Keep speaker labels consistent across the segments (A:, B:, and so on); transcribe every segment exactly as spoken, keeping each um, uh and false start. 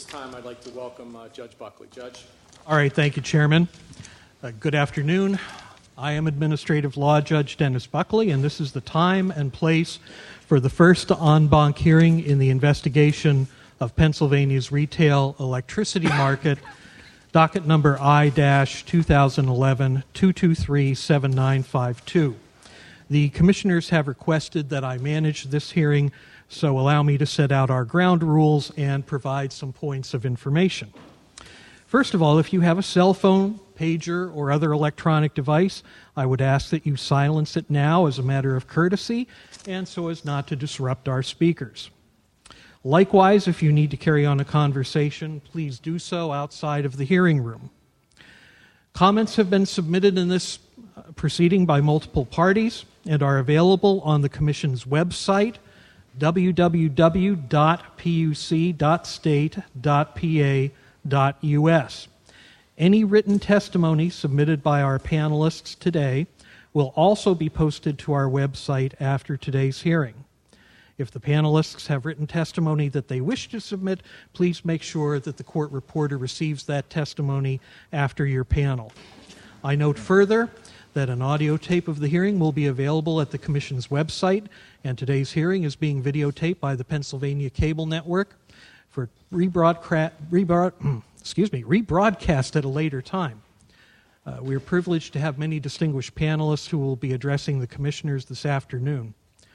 A: time, I'd like to welcome uh, Judge Buckley. Judge.
B: All right, thank you, Chairman. Uh, good afternoon. I am Administrative Law Judge Dennis Buckley, and this is the time and place for the first en banc hearing in the investigation of Pennsylvania's retail electricity market, docket number I twenty eleven two two three seven nine five two. The commissioners have requested that I manage this hearing, so allow me to set out our ground rules and provide some points of information. First of all, if you have a cell phone, pager, or other electronic device, I would ask that you silence it now as a matter of courtesy and so as not to disrupt our speakers. Likewise, if you need to carry on a conversation, please do so outside of the hearing room. Comments have been submitted in this proceeding by multiple parties and are available on the Commission's website, w w w dot p u c dot state dot p a dot u s. Any written testimony submitted by our panelists today will also be posted to our website after today's hearing. If the panelists have written testimony that they wish to submit, please make sure that the court reporter receives that testimony after your panel. I note further that an audio tape of the hearing will be available at the Commission's website, and today's hearing is being videotaped by the Pennsylvania Cable Network for rebroadcast, rebroad, excuse me, rebroadcast at a later time. Uh, we are privileged to have many distinguished panelists who will be addressing the commissioners this afternoon.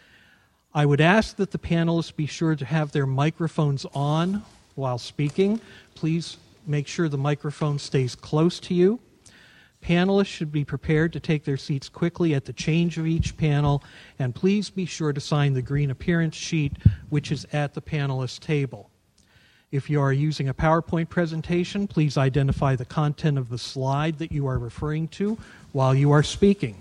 B: I would ask that the panelists be sure to have their microphones on while speaking. Please make sure the microphone stays close to you. Panelists should be prepared to take their seats quickly at the change of each panel, and please be sure to sign the green appearance sheet, which is at the panelist table. If you are using a PowerPoint presentation, please identify the content of the slide that you are referring to while you are speaking.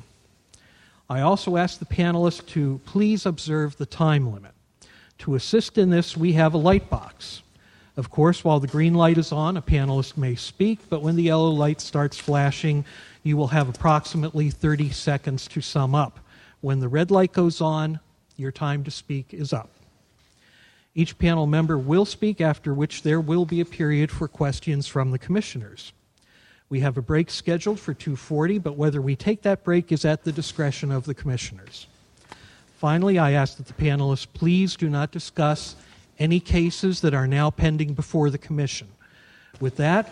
B: I also ask the panelists to please observe the time limit. To assist in this, we have a light box. Of course, while the green light is on, a panelist may speak, but when the yellow light starts flashing, you will have approximately thirty seconds to sum up. When the red light goes on, your time to speak is up. Each panel member will speak, after which there will be a period for questions from the commissioners. We have a break scheduled for two forty, but whether we take that break is at the discretion of the commissioners. Finally, I ask that the panelists please do not discuss any cases that are now pending before the commission. With that,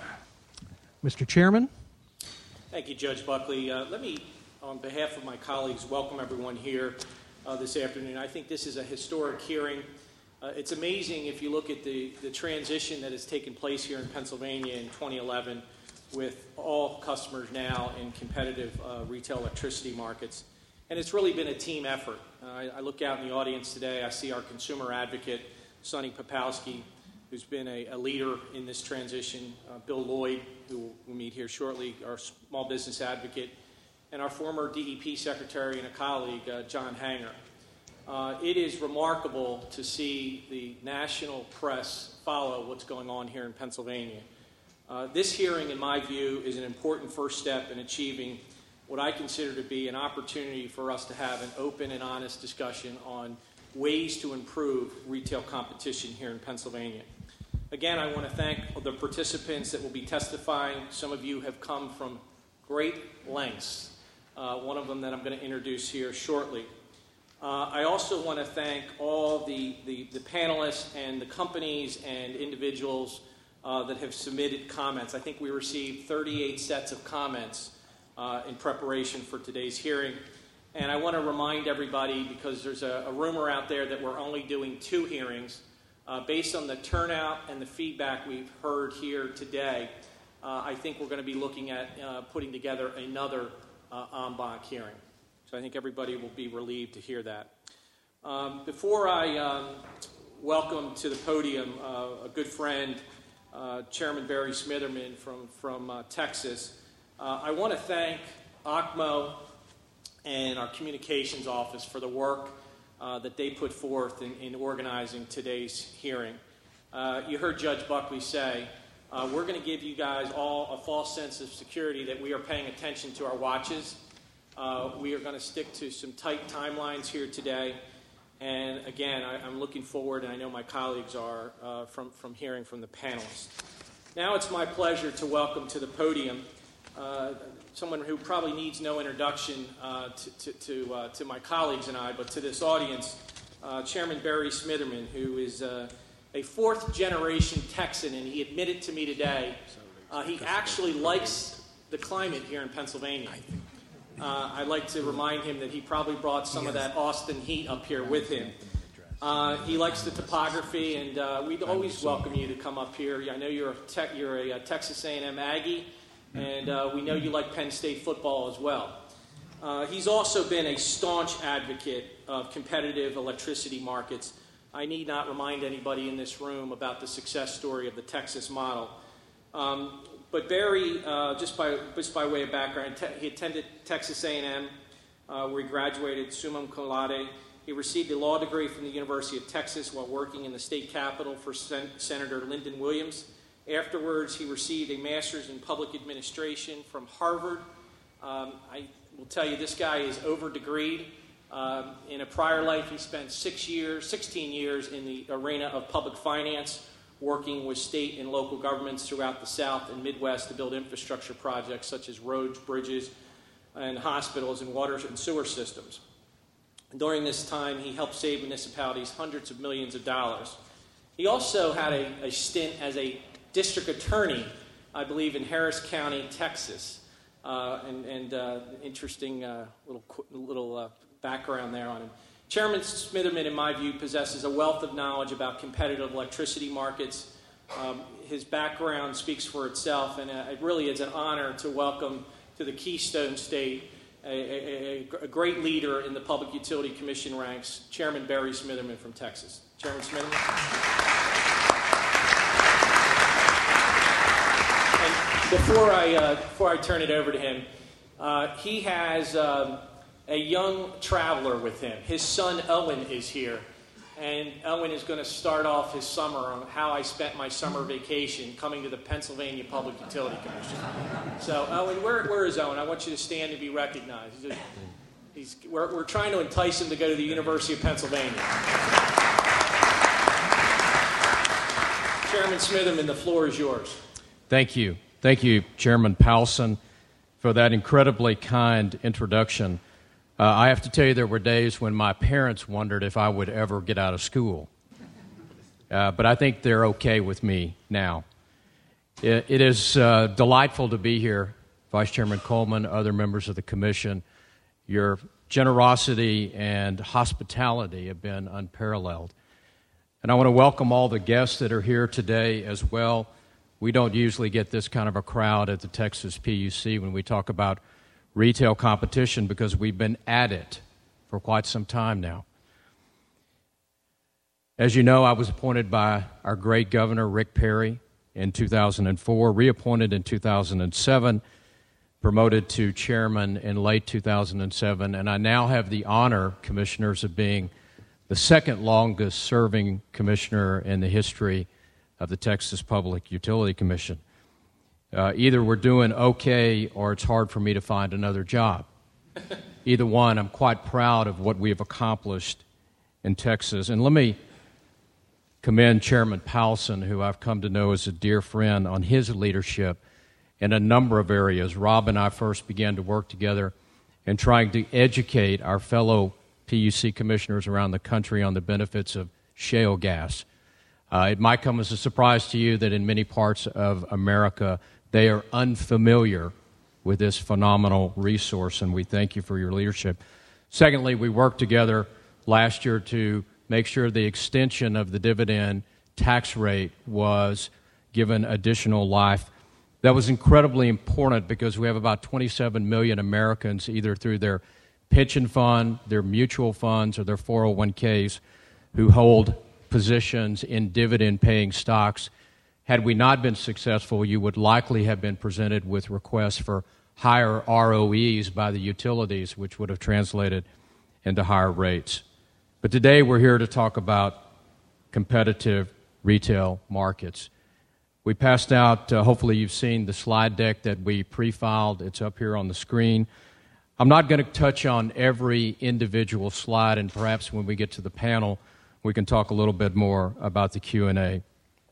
B: Mister Chairman.
A: Thank you, Judge Buckley. Uh, let me, on behalf of my colleagues, welcome everyone here uh, this afternoon. I think this is a historic hearing. Uh, it's amazing if you look at the, the transition that has taken place here in Pennsylvania in twenty eleven with all customers now in competitive uh, retail electricity markets. And it's really been a team effort. Uh, I, I look out in the audience today, I see our consumer advocate, Sonny Popowski, who's been a, a leader in this transition, uh, Bill Lloyd, who we'll meet here shortly, our small business advocate, and our former D E P secretary and a colleague, uh, John Hanger. Uh, it is remarkable to see the national press follow what's going on here in Pennsylvania. Uh, this hearing, in my view, is an important first step in achieving what I consider to be an opportunity for us to have an open and honest discussion on ways to improve retail competition here in Pennsylvania. Again, I want to thank the participants that will be testifying. Some of you have come from great lengths, uh, one of them that I'm going to introduce here shortly. Uh, I also want to thank all the, the, the panelists and the companies and individuals uh, that have submitted comments. I think we received thirty-eight sets of comments uh, in preparation for today's hearing. And I want to remind everybody, because there's a, a rumor out there that we're only doing two hearings. Uh, based on the turnout and the feedback we've heard here today, uh, I think we're going to be looking at uh, putting together another uh, en banc hearing. So I think everybody will be relieved to hear that. Um, before I um, welcome to the podium uh, a good friend, uh, Chairman Barry Smitherman from, from uh, Texas, uh, I want to thank A C M O and our communications office for the work uh, that they put forth in, in organizing today's hearing. Uh, you heard Judge Buckley say, uh, we're going to give you guys all a false sense of security that we are paying attention to our watches. Uh, we are going to stick to some tight timelines here today. And again, I, I'm looking forward, and I know my colleagues are, uh, from, from hearing from the panelists. Now it's my pleasure to welcome to the podium uh, someone who probably needs no introduction uh, to, to, to, uh, to my colleagues and I, but to this audience, uh, Chairman Barry Smitherman, who is uh, a fourth-generation Texan, and he admitted to me today uh, he actually likes the climate here in Pennsylvania. Uh, I'd like to remind him that he probably brought some of that Austin heat up here with him. Uh, he likes the topography, and uh, we'd always welcome you to come up here. I know you're a, te- you're a, a Texas A and M Aggie, and uh, we know you like Penn State football as well. Uh, he's also been a staunch advocate of competitive electricity markets. I need not remind anybody in this room about the success story of the Texas model. Um, but Barry, uh, just by just by way of background, te- he attended Texas A and M, uh, where he graduated summa cum laude. He received a law degree from the University of Texas while working in the state capitol for Sen- Senator Lyndon Williams. Afterwards, he received a master's in public administration from Harvard. Um, I will tell you, this guy is over-degreed. Um, in a prior life, he spent six years, sixteen years in the arena of public finance, working with state and local governments throughout the South and Midwest to build infrastructure projects such as roads, bridges, and hospitals and water and sewer systems. And during this time, he helped save municipalities hundreds of millions of dollars. He also had a, a stint as a district attorney, I believe, in Harris County, Texas. Uh, and and uh, interesting uh, little little uh, background there on him. Chairman Smitherman, in my view, possesses a wealth of knowledge about competitive electricity markets. Um, his background speaks for itself, and uh, it really is an honor to welcome to the Keystone State a, a, a, a great leader in the Public Utility Commission ranks, Chairman Barry Smitherman from Texas. Chairman Smitherman. And before I uh, before I turn it over to him, uh, he has um, a young traveler with him. His son Owen is here, and Owen is going to start off his summer on how I spent my summer vacation coming to the Pennsylvania Public Utility Commission. So, Owen, where, where is Owen? I want you to stand and be recognized. He's, a, he's we're, we're trying to entice him to go to the University of Pennsylvania. Chairman Smitherman, the floor is yours.
C: Thank you. Thank you, Chairman Powelson, for that incredibly kind introduction. Uh, I have to tell you, there were days when my parents wondered if I would ever get out of school. Uh, but I think they're okay with me now. It, it is uh, delightful to be here, Vice Chairman Coleman, other members of the Commission. Your generosity and hospitality have been unparalleled. And I want to welcome all the guests that are here today as well. We don't usually get this kind of a crowd at the Texas P U C when we talk about retail competition, because we've been at it for quite some time now. As you know, I was appointed by our great governor, Rick Perry, in two thousand four, reappointed in two thousand seven, promoted to chairman in late two thousand seven, and I now have the honor, commissioners, of being the second longest serving commissioner in the history of the Texas Public Utility Commission. Uh, either we're doing okay or it's hard for me to find another job. Either one, I'm quite proud of what we have accomplished in Texas. And let me commend Chairman Powelson, who I've come to know as a dear friend, on his leadership in a number of areas. Rob and I first began to work together in trying to educate our fellow P U C commissioners around the country on the benefits of shale gas. Uh, it might come as a surprise to you that in many parts of America, they are unfamiliar with this phenomenal resource, and we thank you for your leadership. Secondly, we worked together last year to make sure the extension of the dividend tax rate was given additional life. That was incredibly important because we have about twenty-seven million Americans, either through their pension fund, their mutual funds, or their four oh one k's, who hold positions in dividend-paying stocks. Had we not been successful, you would likely have been presented with requests for higher R O Es by the utilities, which would have translated into higher rates. But today we're here to talk about competitive retail markets. We passed out, uh, hopefully you've seen the slide deck that we pre-filed. It's up here on the screen. I'm not going to touch on every individual slide, and perhaps when we get to the panel, we can talk a little bit more about the Q and A.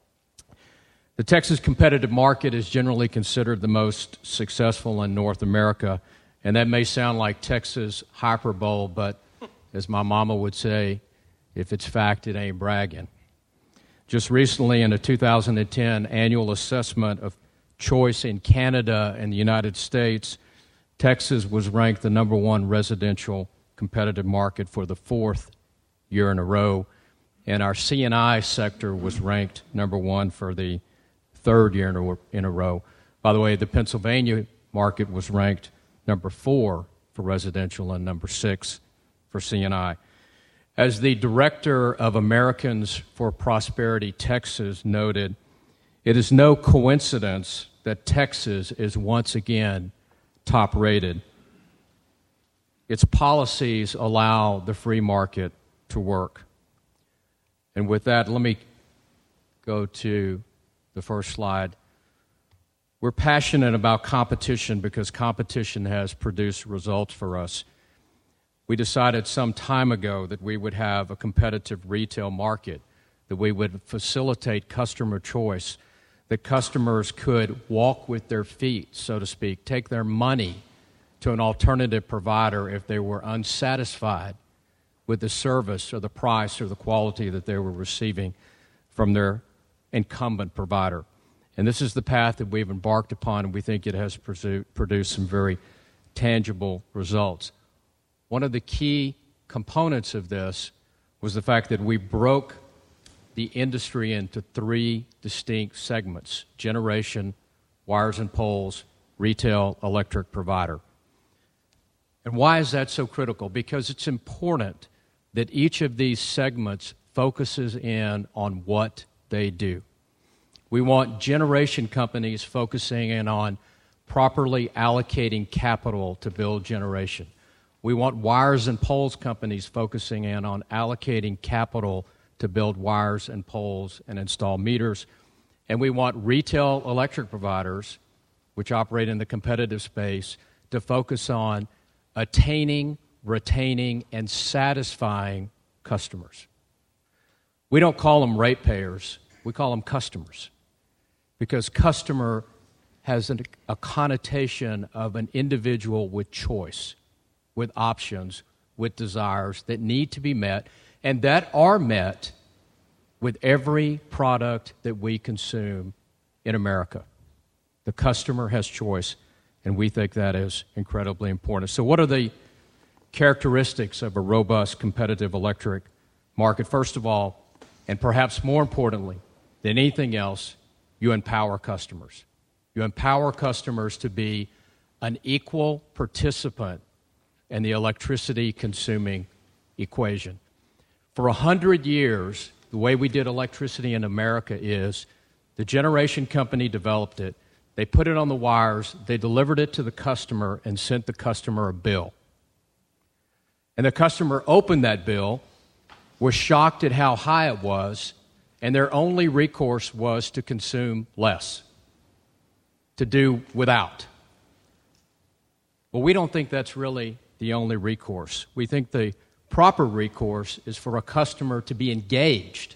C: The Texas competitive market is generally considered the most successful in North America, and that may sound like Texas hyperbole, but as my mama would say, if it's fact, it ain't bragging. Just recently, in a two thousand ten annual assessment of choice in Canada and the United States, Texas was ranked the number one residential competitive market for the fourth year in a row, and our C and I sector was ranked number one for the third year in a, in a row. By the way, the Pennsylvania market was ranked number four for residential and number six for C and I. As the director of Americans for Prosperity Texas noted, it is no coincidence that Texas is once again top-rated. Its policies allow the free market to work. And with that, let me go to the first slide. We're passionate about competition because competition has produced results for us. We decided some time ago that we would have a competitive retail market, that we would facilitate customer choice, that customers could walk with their feet, so to speak, take their money to an alternative provider if they were unsatisfied with the service or the price or the quality that they were receiving from their incumbent provider. And this is the path that we've embarked upon, and we think it has produced some very tangible results. One of the key components of this was the fact that we broke the industry into three distinct segments: generation, wires and poles, retail electric provider. And why is that so critical? Because it's important that each of these segments focuses in on what they do. We want generation companies focusing in on properly allocating capital to build generation. We want wires and poles companies focusing in on allocating capital to build wires and poles and install meters. And we want retail electric providers, which operate in the competitive space, to focus on attaining, retaining, and satisfying customers. We don't call them ratepayers, we call them customers, because customer has an, a connotation of an individual with choice, with options, with desires that need to be met, and that are met with every product that we consume in America. The customer has choice, and we think that is incredibly important. So what are the characteristics of a robust, competitive electric market? First of all, and perhaps more importantly than anything else, you empower customers. You empower customers to be an equal participant in the electricity consuming equation. For a hundred years, the way we did electricity in America is the generation company developed it, they put it on the wires, they delivered it to the customer and sent the customer a bill. And the customer opened that bill, was shocked at how high it was, and their only recourse was to consume less, to do without. Well, we don't think that's really the only recourse. We think the proper recourse is for a customer to be engaged,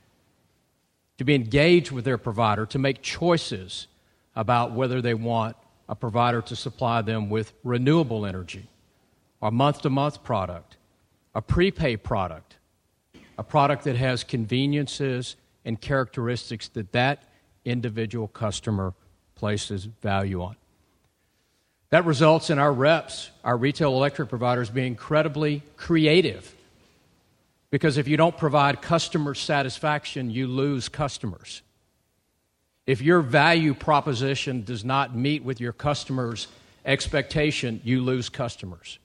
C: to be engaged with their provider, to make choices about whether they want a provider to supply them with renewable energy, a month-to-month product, a prepaid product, a product that has conveniences and characteristics that that individual customer places value on. That results in our reps, our retail electric providers, being incredibly creative. Because if you don't provide customer satisfaction, you lose customers. If your value proposition does not meet with your customer's expectation, you lose customers.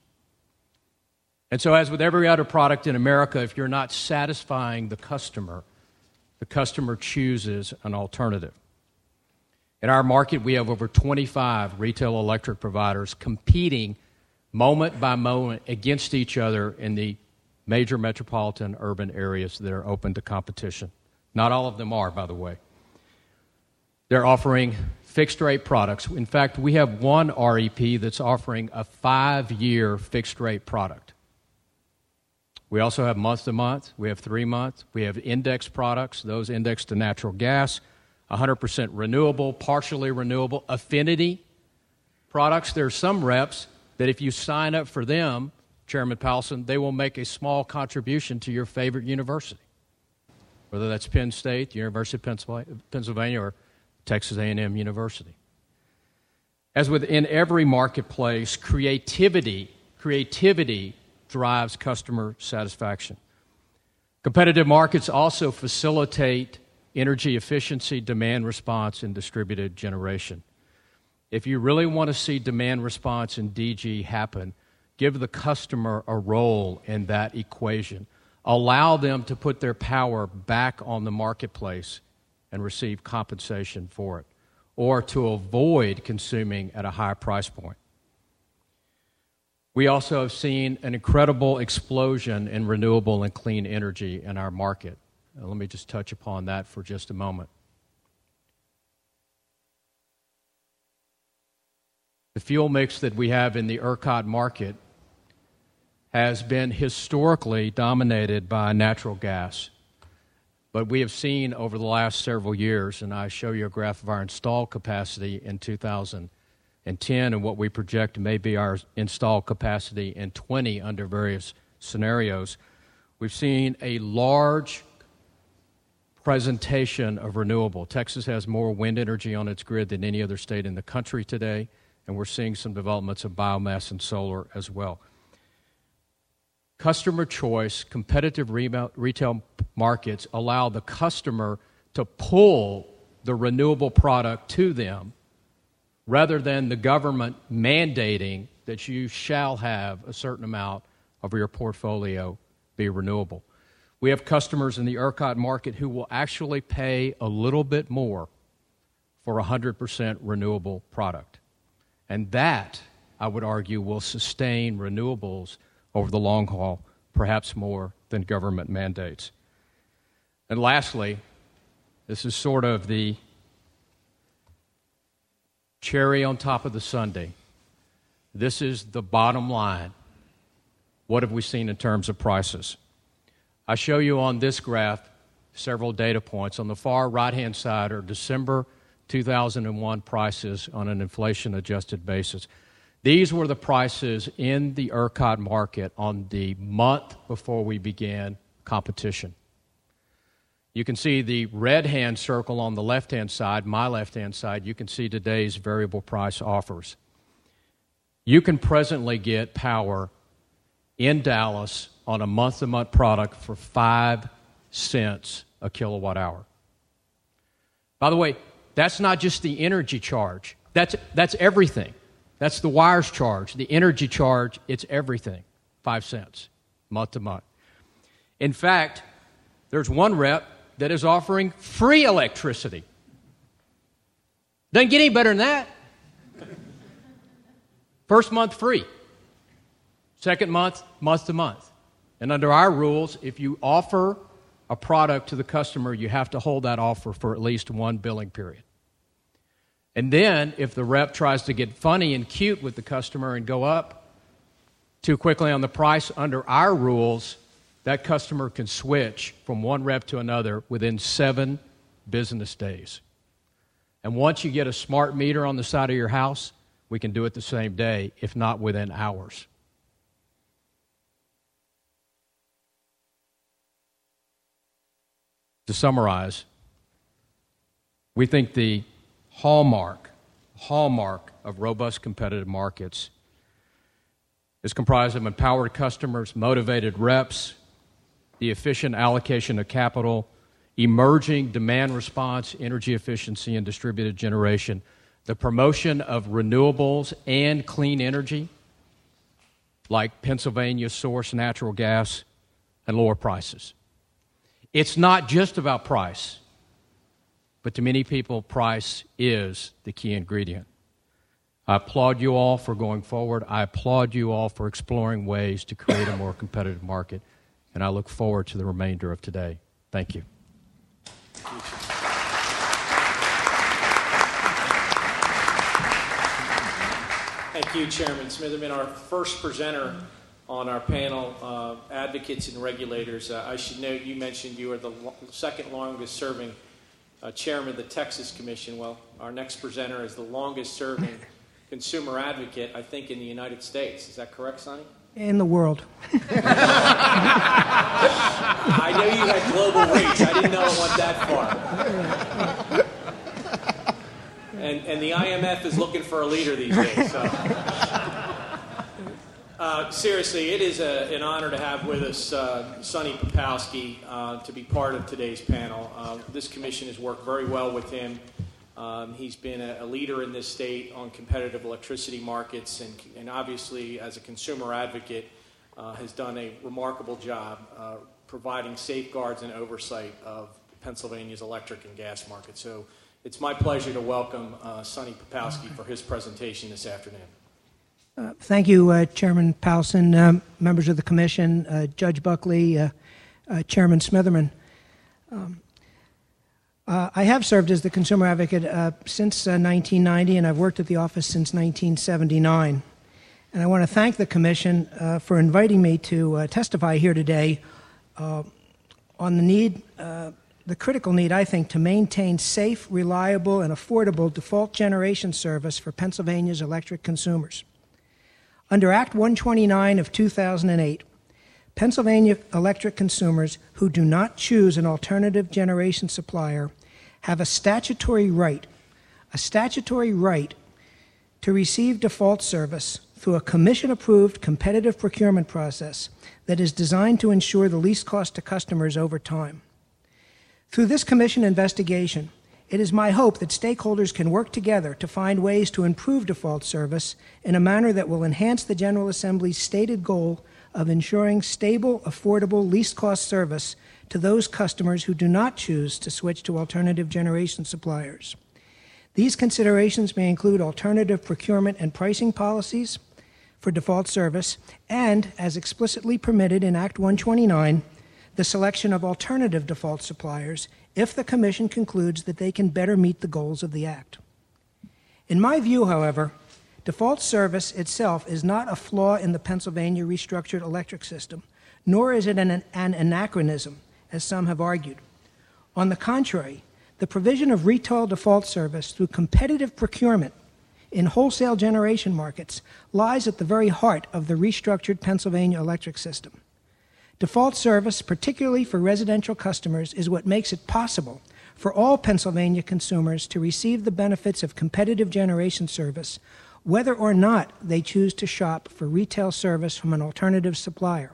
C: And so, as with every other product in America, if you're not satisfying the customer, the customer chooses an alternative. In our market, we have over twenty-five retail electric providers competing moment by moment against each other in the major metropolitan urban areas that are open to competition. Not all of them are, by the way. They're offering fixed-rate products. In fact, we have one R E P that's offering a five-year fixed-rate product. We also have month-to-month. We have three-month. We have index products, those indexed to natural gas, one hundred percent renewable, partially renewable, affinity products. There are some reps that if you sign up for them, Chairman Powelson, they will make a small contribution to your favorite university, whether that's Penn State, the University of Pennsylvania, or Texas A and M University. As within every marketplace, creativity, creativity drives customer satisfaction. Competitive markets also facilitate energy efficiency, demand response, and distributed generation. If you really want to see demand response in D G happen, give the customer a role in that equation. Allow them to put their power back on the marketplace and receive compensation for it, or to avoid consuming at a high price point. We also have seen an incredible explosion in renewable and clean energy in our market. Now, let me just touch upon that for just a moment. The fuel mix that we have in the ERCOT market has been historically dominated by natural gas. But we have seen over the last several years, and I show you a graph of our installed capacity in two thousand ten and what we project may be our installed capacity in twenty under various scenarios. We've seen a large presentation of renewable. Texas has more wind energy on its grid than any other state in the country today, and we're seeing some developments of biomass and solar as well. Customer choice, competitive retail markets allow the customer to pull the renewable product to them rather than the government mandating that you shall have a certain amount of your portfolio be renewable. We have customers in the ERCOT market who will actually pay a little bit more for a one hundred percent renewable product. And that, I would argue, will sustain renewables over the long haul, perhaps more than government mandates. And lastly, this is sort of the cherry on top of the sundae. This is the bottom line. What have we seen in terms of prices? I show you on this graph several data points. On the far right-hand side are December two thousand one prices on an inflation-adjusted basis. These were the prices in the ERCOT market on the month before we began competition. You can see the red-hand circle on the left-hand side, my left-hand side. You can see today's variable price offers. You can presently get power in Dallas on a month-to-month product for five cents a kilowatt hour. By the way, that's not just the energy charge. That's, that's everything. That's the wires charge, the energy charge, it's everything, five cents, month to month. In fact, there's one rep that is offering free electricity. Doesn't get any better than that. First month free. Second month, month to month. And under our rules, if you offer a product to the customer, you have to hold that offer for at least one billing period. And then, if the rep tries to get funny and cute with the customer and go up too quickly on the price, under our rules, that customer can switch from one rep to another within seven business days. And once you get a smart meter on the side of your house, we can do it the same day, if not within hours. To summarize, we think the hallmark, hallmark of robust competitive markets is comprised of empowered customers, motivated reps, the efficient allocation of capital, emerging demand response, energy efficiency, and distributed generation, the promotion of renewables and clean energy, like Pennsylvania source natural gas, and lower prices. It's not just about price. But to many people, price is the key ingredient. I applaud you all for going forward. I applaud you all for exploring ways to create a more competitive market. And I look forward to the remainder of today. Thank you.
A: Thank you, Chairman Smitherman. Our first presenter on our panel, uh, Advocates and Regulators. Uh, I should note you mentioned you are the lo- second longest serving uh, chairman of the Texas Commission. Well, our next presenter is the longest serving consumer advocate, I think, in the United States. Is that correct, Sonny?
D: In the world.
A: I knew you had global reach. I didn't know it went that far. And, and the I M F is looking for a leader these days. So. Uh, seriously, it is a, an honor to have with us uh, Sonny Popowski uh, to be part of today's panel. Uh, this commission has worked very well with him. Um, he's been a, a leader in this state on competitive electricity markets, and, and obviously, as a consumer advocate, uh, has done a remarkable job uh, providing safeguards and oversight of Pennsylvania's electric and gas market. So it's my pleasure to welcome uh, Sonny Popowski for his presentation this afternoon.
D: Uh, thank you, uh, Chairman Powelson, um, members of the Commission, uh, Judge Buckley, uh, uh, Chairman Smitherman. Um, uh, I have served as the consumer advocate uh, since uh, nineteen ninety, and I've worked at the office since nineteen seventy-nine. And I want to thank the Commission uh, for inviting me to uh, testify here today uh, on the need, uh, the critical need, I think, to maintain safe, reliable, and affordable default generation service for Pennsylvania's electric consumers. Under Act one twenty-nine of two thousand eight, Pennsylvania electric consumers who do not choose an alternative generation supplier have a statutory right, a statutory right to receive default service through a commission-approved competitive procurement process that is designed to ensure the least cost to customers over time. Through this commission investigation, it is my hope that stakeholders can work together to find ways to improve default service in a manner that will enhance the General Assembly's stated goal of ensuring stable, affordable, least-cost service to those customers who do not choose to switch to alternative generation suppliers. These considerations may include alternative procurement and pricing policies for default service and, as explicitly permitted in Act one twenty-nine, the selection of alternative default suppliers if the Commission concludes that they can better meet the goals of the Act. In my view, however, default service itself is not a flaw in the Pennsylvania restructured electric system, nor is it an, an anachronism, as some have argued. On the contrary, the provision of retail default service through competitive procurement in wholesale generation markets lies at the very heart of the restructured Pennsylvania electric system. Default service, particularly for residential customers, is what makes it possible for all Pennsylvania consumers to receive the benefits of competitive generation service, whether or not they choose to shop for retail service from an alternative supplier.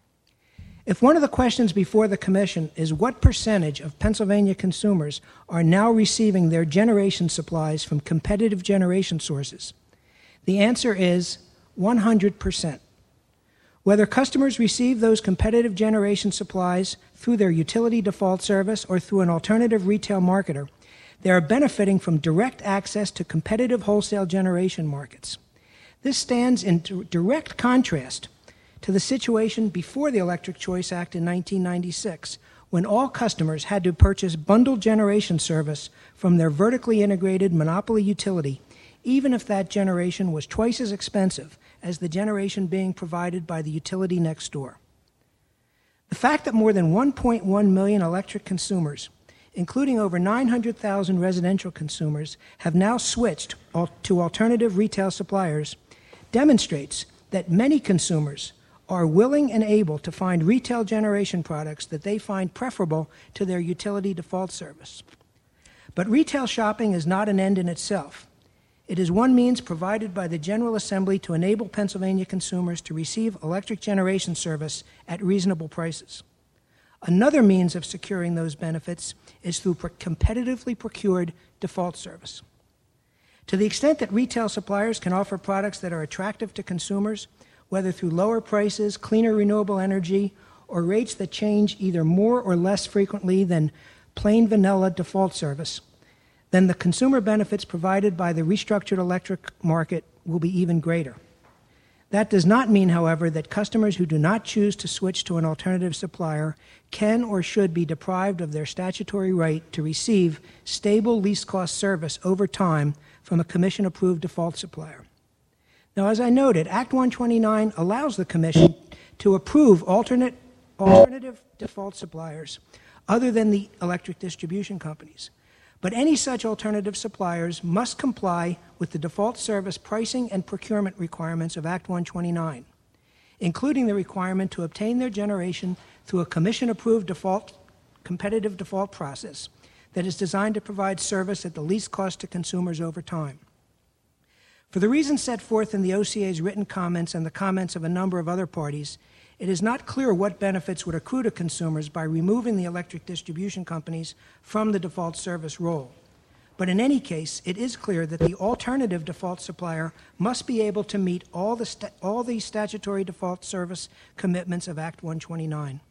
D: If one of the questions before the Commission is what percentage of Pennsylvania consumers are now receiving their generation supplies from competitive generation sources, the answer is one hundred percent. Whether customers receive those competitive generation supplies through their utility default service or through an alternative retail marketer, they are benefiting from direct access to competitive wholesale generation markets. This stands in d- direct contrast to the situation before the Electric Choice Act in nineteen ninety-six, when all customers had to purchase bundled generation service from their vertically integrated monopoly utility, even if that generation was twice as expensive as the generation being provided by the utility next door. The fact that more than one point one million electric consumers, including over nine hundred thousand residential consumers, have now switched to alternative retail suppliers demonstrates that many consumers are willing and able to find retail generation products that they find preferable to their utility default service. But retail shopping is not an end in itself. It is one means provided by the General Assembly to enable Pennsylvania consumers to receive electric generation service at reasonable prices. Another means of securing those benefits is through pro- competitively procured default service. To the extent that retail suppliers can offer products that are attractive to consumers, whether through lower prices, cleaner renewable energy, or rates that change either more or less frequently than plain vanilla default service, then the consumer benefits provided by the restructured electric market will be even greater. That does not mean, however, that customers who do not choose to switch to an alternative supplier can or should be deprived of their statutory right to receive stable least-cost service over time from a commission-approved default supplier. Now, as I noted, Act one twenty-nine allows the Commission to approve alternate, alternative default suppliers other than the electric distribution companies. But any such alternative suppliers must comply with the default service pricing and procurement requirements of Act one twenty-nine, including the requirement to obtain their generation through a Commission-approved default, competitive default process that is designed to provide service at the least cost to consumers over time. For the reasons set forth in the O C A's written comments and the comments of a number of other parties, it is not clear what benefits would accrue to consumers by removing the electric distribution companies from the default service role. But in any case, it is clear that the alternative default supplier must be able to meet all the, sta- all the statutory default service commitments of Act one twenty-nine.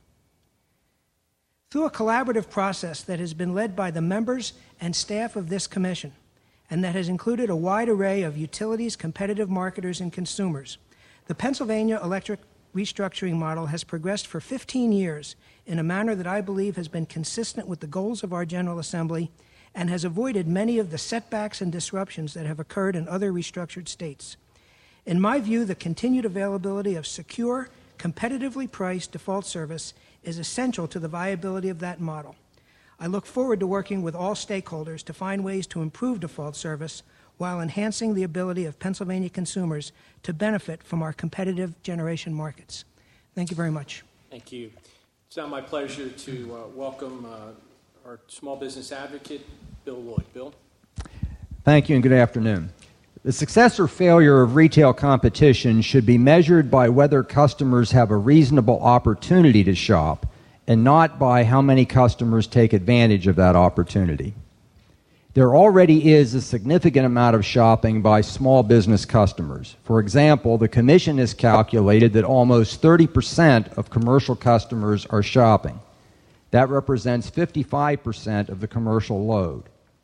D: Through a collaborative process that has been led by the members and staff of this Commission, and that has included a wide array of utilities, competitive marketers, and consumers, the Pennsylvania electric restructuring model has progressed for fifteen years in a manner that I believe has been consistent with the goals of our General Assembly and has avoided many of the setbacks and disruptions that have occurred in other restructured states. In my view, the continued availability of secure, competitively priced default service is essential to the viability of that model. I look forward to working with all stakeholders to find ways to improve default service while enhancing the ability of Pennsylvania consumers to benefit from our competitive generation markets. Thank you very much.
A: Thank you. It's now my pleasure to uh, welcome uh, our small business advocate, Bill Lloyd. Bill?
E: Thank you and good afternoon. The success or failure of retail competition should be measured by whether customers have a reasonable opportunity to shop and not by how many customers take advantage of that opportunity. There already is a significant amount of shopping by small business customers. For example, the Commission has calculated that almost thirty percent of commercial customers are shopping. That represents fifty-five percent of the commercial load.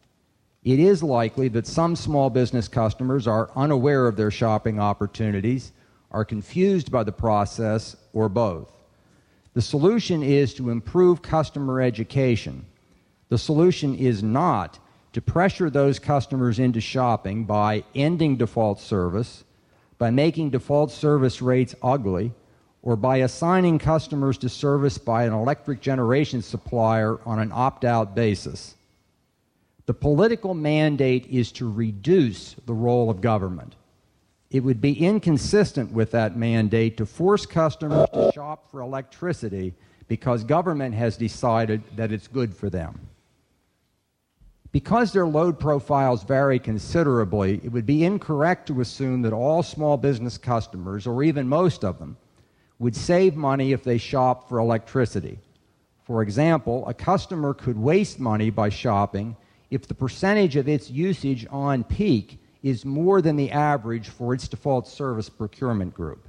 E: It is likely that some small business customers are unaware of their shopping opportunities, are confused by the process, or both. The solution is to improve customer education. The solution is not to pressure those customers into shopping by ending default service, by making default service rates ugly, or by assigning customers to service by an electric generation supplier on an opt-out basis. The political mandate is to reduce the role of government. It would be inconsistent with that mandate to force customers to shop for electricity because government has decided that it's good for them. Because their load profiles vary considerably, it would be incorrect to assume that all small business customers, or even most of them, would save money if they shop for electricity. For example, a customer could waste money by shopping if the percentage of its usage on peak is more than the average for its default service procurement group.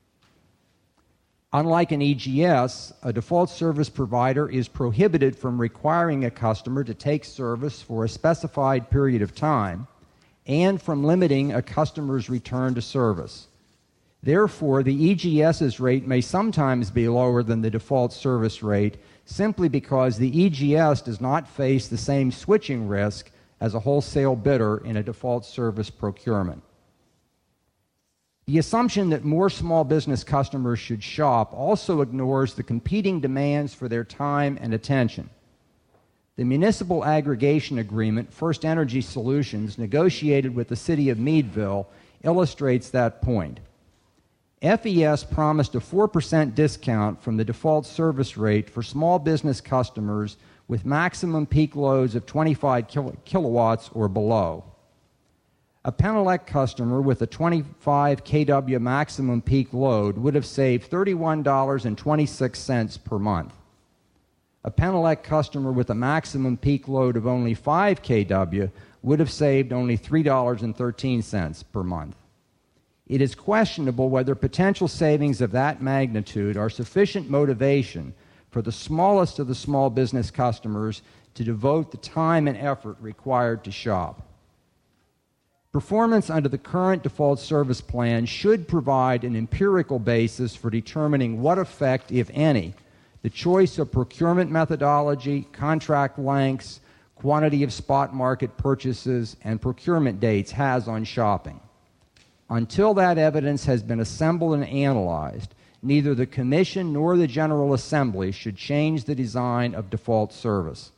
E: Unlike an E G S, a default service provider is prohibited from requiring a customer to take service for a specified period of time and from limiting a customer's return to service. Therefore, the E G S's rate may sometimes be lower than the default service rate simply because the E G S does not face the same switching risk as a wholesale bidder in a default service procurement. The assumption that more small business customers should shop also ignores the competing demands for their time and attention. The municipal aggregation agreement First Energy Solutions negotiated with the city of Meadville illustrates that point. F E S promised a four percent discount from the default service rate for small business customers with maximum peak loads of twenty-five kilowatts or below. A Penelec customer with a twenty-five kilowatt maximum peak load would have saved thirty-one dollars and twenty-six cents per month. A Penelec customer with a maximum peak load of only five kilowatt would have saved only three dollars and thirteen cents per month. It is questionable whether potential savings of that magnitude are sufficient motivation for the smallest of the small business customers to devote the time and effort required to shop. Performance under the current default service plan should provide an empirical basis for determining what effect, if any, the choice of procurement methodology, contract lengths, quantity of spot market purchases, and procurement dates has on shopping. Until that evidence has been assembled and analyzed, neither the Commission nor the General Assembly should change the design of default service.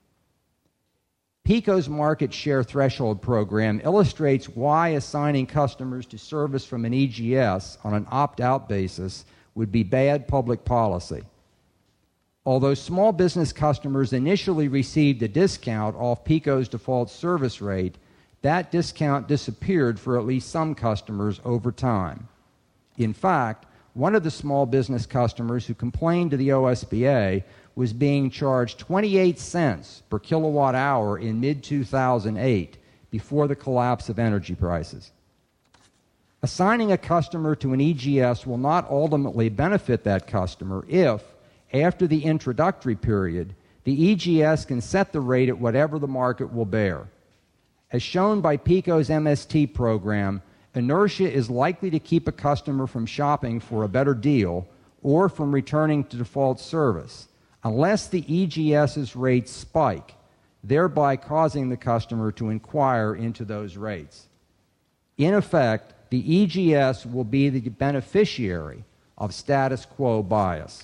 E: PECO's market share threshold program illustrates why assigning customers to service from an E G S on an opt-out basis would be bad public policy. Although small business customers initially received a discount off PECO's default service rate, that discount disappeared for at least some customers over time. In fact, one of the small business customers who complained to the O S B A was being charged twenty-eight cents per kilowatt hour in mid two thousand eight, before the collapse of energy prices. Assigning a customer to an E G S will not ultimately benefit that customer if, after the introductory period, the E G S can set the rate at whatever the market will bear. As shown by PECO's M S T program, inertia is likely to keep a customer from shopping for a better deal or from returning to default service, unless the EGS's rates spike, thereby causing the customer to inquire into those rates. In effect, the E G S will be the beneficiary of status quo bias.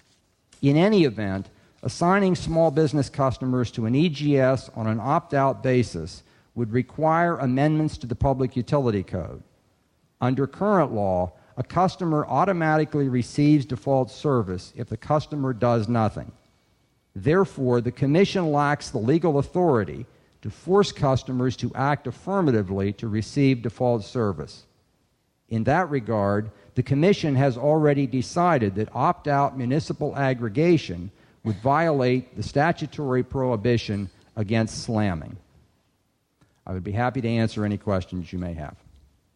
E: In any event, assigning small business customers to an E G S on an opt-out basis would require amendments to the Public Utility Code. Under current law, a customer automatically receives default service if the customer does nothing. Therefore, the Commission lacks the legal authority to force customers to act affirmatively to receive default service. In that regard, the Commission has already decided that opt-out municipal aggregation would violate the statutory prohibition against slamming. I would be happy to answer any questions you may have.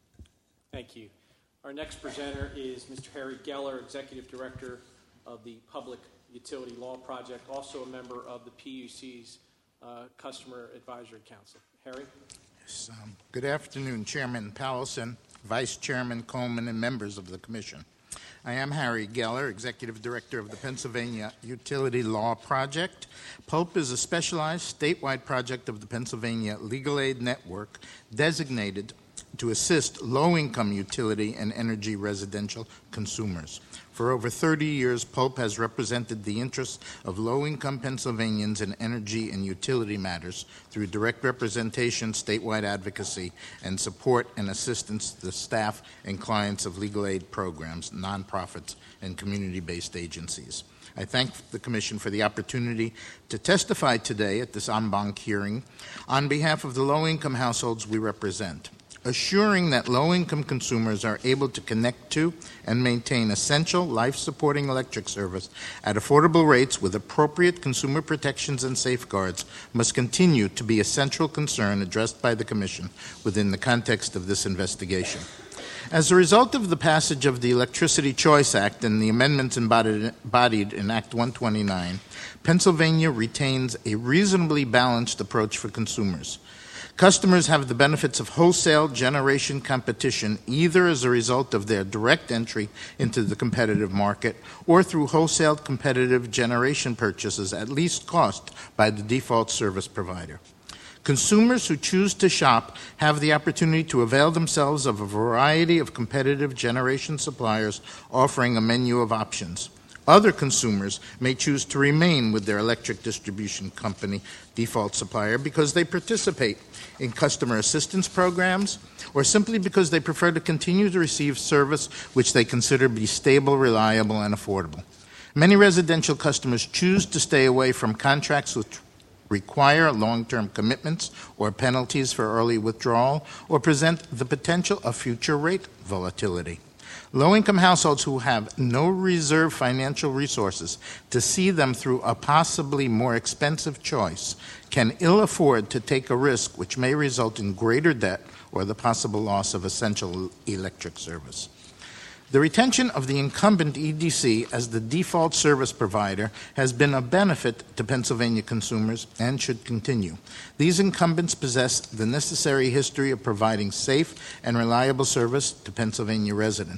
A: Thank you. Our next presenter is Mister Harry Geller, Executive Director of the Public Utility Law Project, also a member of the P U C's uh, Customer Advisory Council. Harry?
F: Yes, um, good afternoon, Chairman Powelson, Vice Chairman Coleman, and members of the Commission. I am Harry Geller, Executive Director of the Pennsylvania Utility Law Project. PULP is a specialized statewide project of the Pennsylvania Legal Aid Network designated to assist low-income utility and energy residential consumers. For over thirty years, PULP has represented the interests of low-income Pennsylvanians in energy and utility matters through direct representation, statewide advocacy, and support and assistance to the staff and clients of legal aid programs, nonprofits, and community-based agencies. I thank the Commission for the opportunity to testify today at this en banc hearing on behalf of the low-income households we represent, assuring that low-income consumers are able to connect to and maintain essential life-supporting electric service at affordable rates with appropriate consumer protections and safeguards must continue to be a central concern addressed by the Commission within the context of this investigation. As a result of the passage of the Electricity Choice Act and the amendments embodied, embodied in Act one twenty-nine, Pennsylvania retains a reasonably balanced approach for consumers. Customers have the benefits of wholesale generation competition either as a result of their direct entry into the competitive market or through wholesale competitive generation purchases at least cost by the default service provider. Consumers who choose to shop have the opportunity to avail themselves of a variety of competitive generation suppliers offering a menu of options. Other consumers may choose to remain with their electric distribution company default supplier because they participate in customer assistance programs or simply because they prefer to continue to receive service which they consider to be stable, reliable, and affordable. Many residential customers choose to stay away from contracts which require long-term commitments or penalties for early withdrawal or present the potential of future rate volatility. Low-income households who have no reserve financial resources to see them through a possibly more expensive choice can ill afford to take a risk which may result in greater debt or the possible loss of essential electric service. The retention of the incumbent E D C as the default service provider has been a benefit to Pennsylvania consumers and should continue. These incumbents possess the necessary history of providing safe and reliable service to Pennsylvania residents.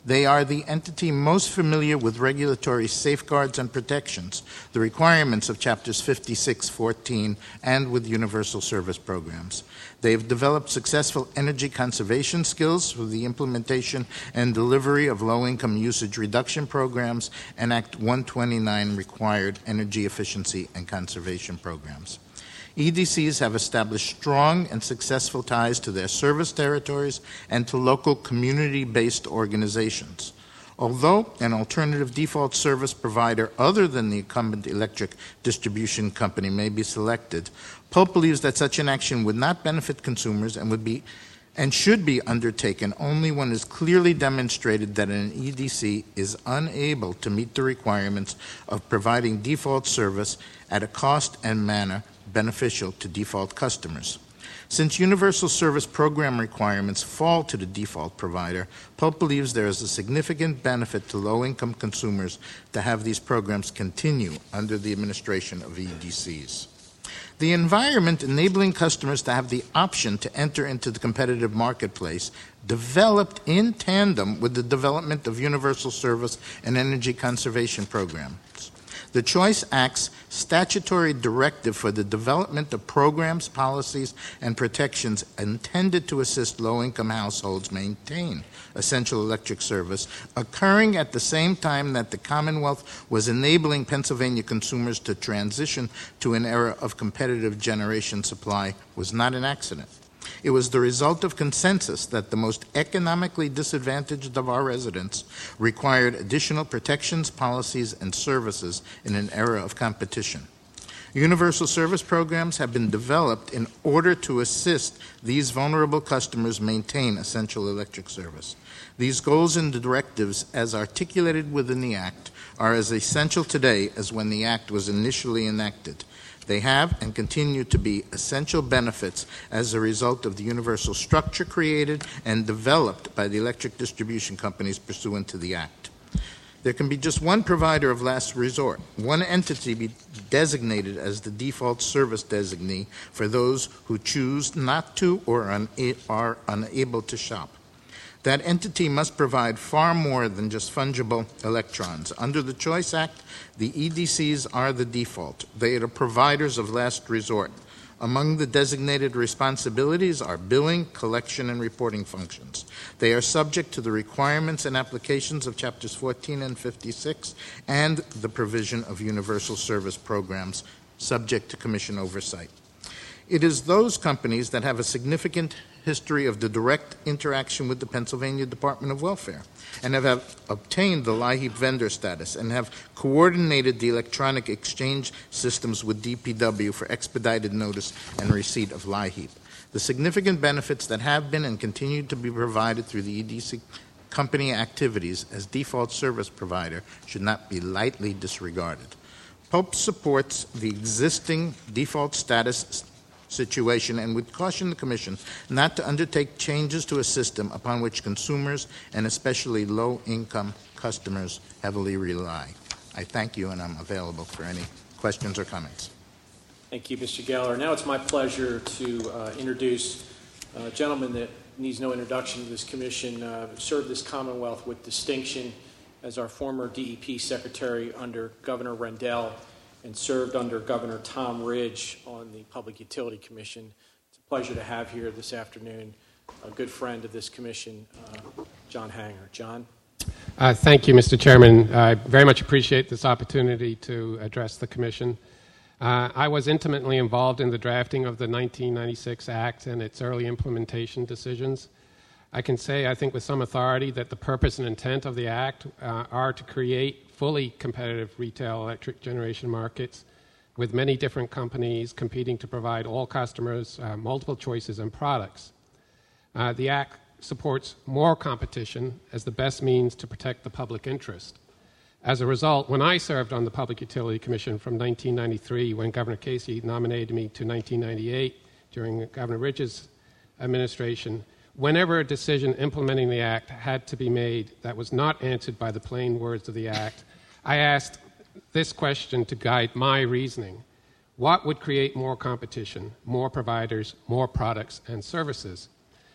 F: They are the entity most familiar with regulatory safeguards and protections, the requirements of Chapters fifty-six fourteen, and with universal service programs. They have developed successful energy conservation skills through the implementation and delivery of low-income usage reduction programs and Act one twenty-nine required energy efficiency and conservation programs. E D Cs have established strong and successful ties to their service territories and to local community-based organizations. Although an alternative default service provider other than the incumbent electric distribution company may be selected, Pope believes that such an action would not benefit consumers and would be and should be undertaken only when it is clearly demonstrated that an E D C is unable to meet the requirements of providing default service at a cost and manner beneficial to default customers. Since universal service program requirements fall to the default provider, Pope believes there is a significant benefit to low-income consumers to have these programs continue under the administration of E D Cs. The environment enabling customers to have the option to enter into the competitive marketplace developed in tandem with the development of universal service and energy conservation programs. The Choice Act's statutory directive for the development of programs, policies, and protections intended to assist low-income households maintain essential electric service, occurring at the same time that the Commonwealth was enabling Pennsylvania consumers to transition to an era of competitive generation supply, was not an accident. It was the result of consensus that the most economically disadvantaged of our residents required additional protections, policies, and services in an era of competition. Universal service programs have been developed in order to assist these vulnerable customers maintain essential electric service. These goals and directives, as articulated within the Act, are as essential today as when the Act was initially enacted. They have and continue to be essential benefits as a result of the universal structure created and developed by the electric distribution companies pursuant to the Act. There can be just one provider of last resort, one entity be designated as the default service designee for those who choose not to or un- are unable to shop. That entity must provide far more than just fungible electrons. Under the Choice Act, the E D Cs are the default. They are the providers of last resort. Among the designated responsibilities are billing, collection, and reporting functions. They are subject to the requirements and applications of Chapters fourteen and fifty-six and the provision of universal service programs subject to Commission oversight. It is those companies that have a significant history of the direct interaction with the Pennsylvania Department of Welfare and have, have obtained the LIHEAP vendor status and have coordinated the electronic exchange systems with D P W for expedited notice and receipt of LIHEAP. The significant benefits that have been and continue to be provided through the E D C company activities as default service provider should not be lightly disregarded. Pope supports the existing default status situation and would caution the Commission not to undertake changes to a system upon which consumers and especially low-income customers heavily rely. I thank you, and I'm available for any questions or comments.
A: Thank you, Mister Geller. Now it's my pleasure to uh, introduce a gentleman that needs no introduction to this Commission, uh, served this Commonwealth with distinction as our former D E P Secretary under Governor Rendell, and served under Governor Tom Ridge on the Public Utility Commission. It's a pleasure to have here this afternoon a good friend of this commission, uh, John Hanger. John?
G: Uh, thank you, Mister Chairman. I very much appreciate this opportunity to address the Commission. Uh, I was intimately involved in the drafting of the nineteen ninety-six Act and its early implementation decisions. I can say, I think with some authority, that the purpose and intent of the Act uh, are to create fully competitive retail electric generation markets with many different companies competing to provide all customers uh, multiple choices and products. Uh, the Act supports more competition as the best means to protect the public interest. As a result, when I served on the Public Utility Commission from nineteen ninety-three, when Governor Casey nominated me, to nineteen ninety-eight during Governor Ridge's administration, whenever a decision implementing the Act had to be made that was not answered by the plain words of the Act, I asked this question to guide my reasoning. What would create more competition, more providers, more products and services?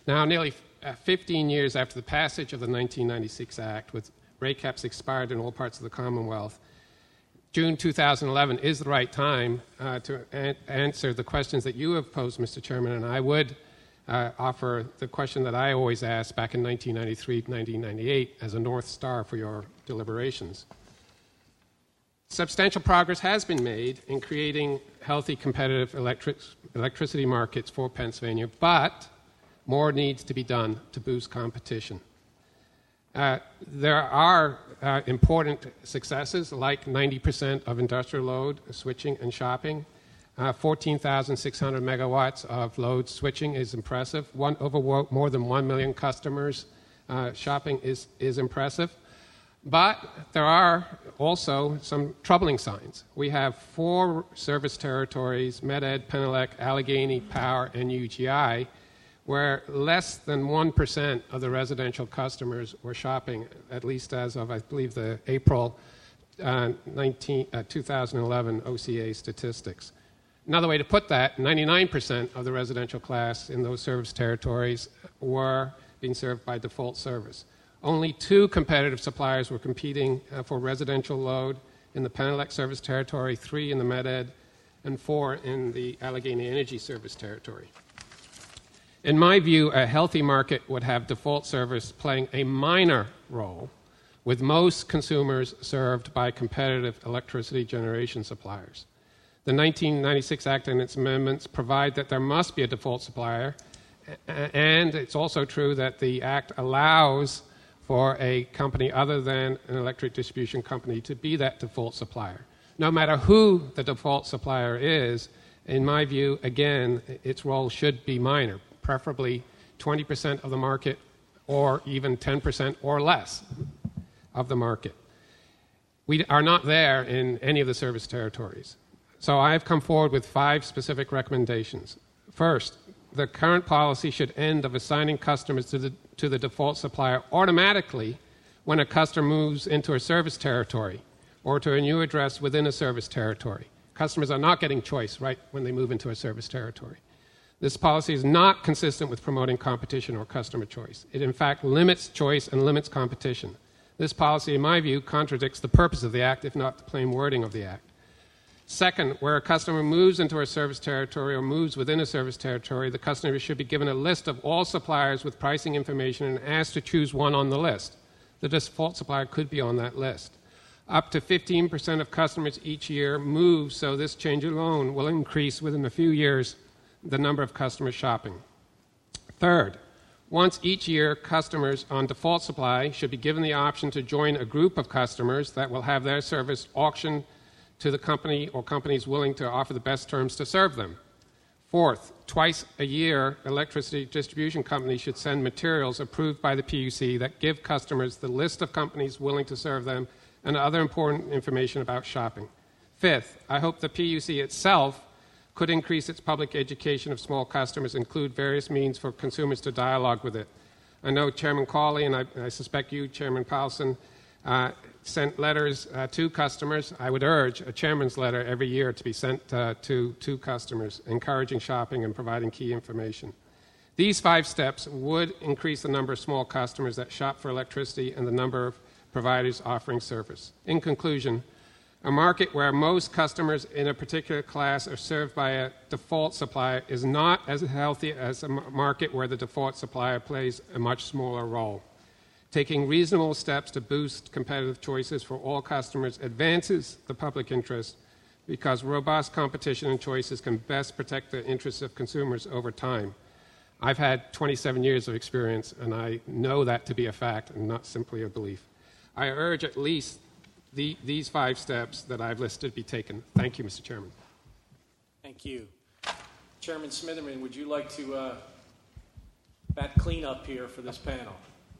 G: Now, nearly uh, fifteen years after the passage of the nineteen ninety-six Act, with rate caps expired in all parts of the Commonwealth, June two thousand eleven is the right time uh, to an- answer the questions that you have posed, Mister Chairman, and I would uh, offer the question that I always asked back in nineteen ninety-three to nineteen ninety-eight as a North Star for your deliberations. Substantial progress has been made in creating healthy, competitive electric- electricity markets for Pennsylvania, but more needs to be done to boost competition. Uh, there are uh, important successes, like ninety percent of industrial load switching and shopping. Uh, fourteen thousand six hundred megawatts of load switching is impressive. One, over wo- more than one million customers uh, shopping is, is impressive. But there are also some troubling signs. We have four service territories, Med-Ed, Penelec, Allegheny Power, and U G I, where less than one percent of the residential customers were shopping, at least as of, I believe, the April uh, nineteen, uh, two thousand eleven O C A statistics. Another way to put that, ninety-nine percent of the residential class in those service territories were being served by default service. Only two competitive suppliers were competing uh, for residential load in the Penelec service territory, three in the Med-Ed, and four in the Allegheny Energy service territory. In my view, a healthy market would have default service playing a minor role, with most consumers served by competitive electricity generation suppliers. The nineteen ninety-six Act and its amendments provide that there must be a default supplier, and it's also true that the Act allows for a company other than an electric distribution company to be that default supplier. No matter who the default supplier is, in my view, again, its role should be minor, preferably twenty percent of the market or even ten percent or less of the market. We are not there in any of the service territories. So I have come forward with five specific recommendations. First, the current policy should end of assigning customers to the, to the default supplier automatically when a customer moves into a service territory or to a new address within a service territory. Customers are not getting choice right when they move into a service territory. This policy is not consistent with promoting competition or customer choice. It, in fact, limits choice and limits competition. This policy, in my view, contradicts the purpose of the Act, if not the plain wording of the Act. Second, where a customer moves into a service territory or moves within a service territory, the customer should be given a list of all suppliers with pricing information and asked to choose one on the list. The default supplier could be on that list. Up to fifteen percent of customers each year move, so this change alone will increase within a few years the number of customers shopping. Third, once each year, customers on default supply should be given the option to join a group of customers that will have their service auctioned to the company or companies willing to offer the best terms to serve them. Fourth, twice a year, electricity distribution companies should send materials approved by the P U C that give customers the list of companies willing to serve them and other important information about shopping. Fifth, I hope the P U C itself could increase its public education of small customers, include various means for consumers to dialogue with it. I know Chairman Cawley, and I, I suspect you, Chairman Powelson, uh, sent letters uh, to customers. I would urge a chairman's letter every year to be sent uh, to, to customers, encouraging shopping and providing key information. These five steps would increase the number of small customers that shop for electricity and the number of providers offering service. In conclusion, a market where most customers in a particular class are served by a default supplier is not as healthy as a market where the default supplier plays a much smaller role. Taking reasonable steps to boost competitive choices for all customers advances the public interest because robust competition and choices can best protect the interests of consumers over time. I've had twenty-seven years of experience, and I know that to be a fact and not simply a belief. I urge at least the, these five steps that I've listed be taken. Thank you, Mister Chairman.
A: Thank you. Chairman Smitherman, would you like to uh, bat cleanup here for this panel?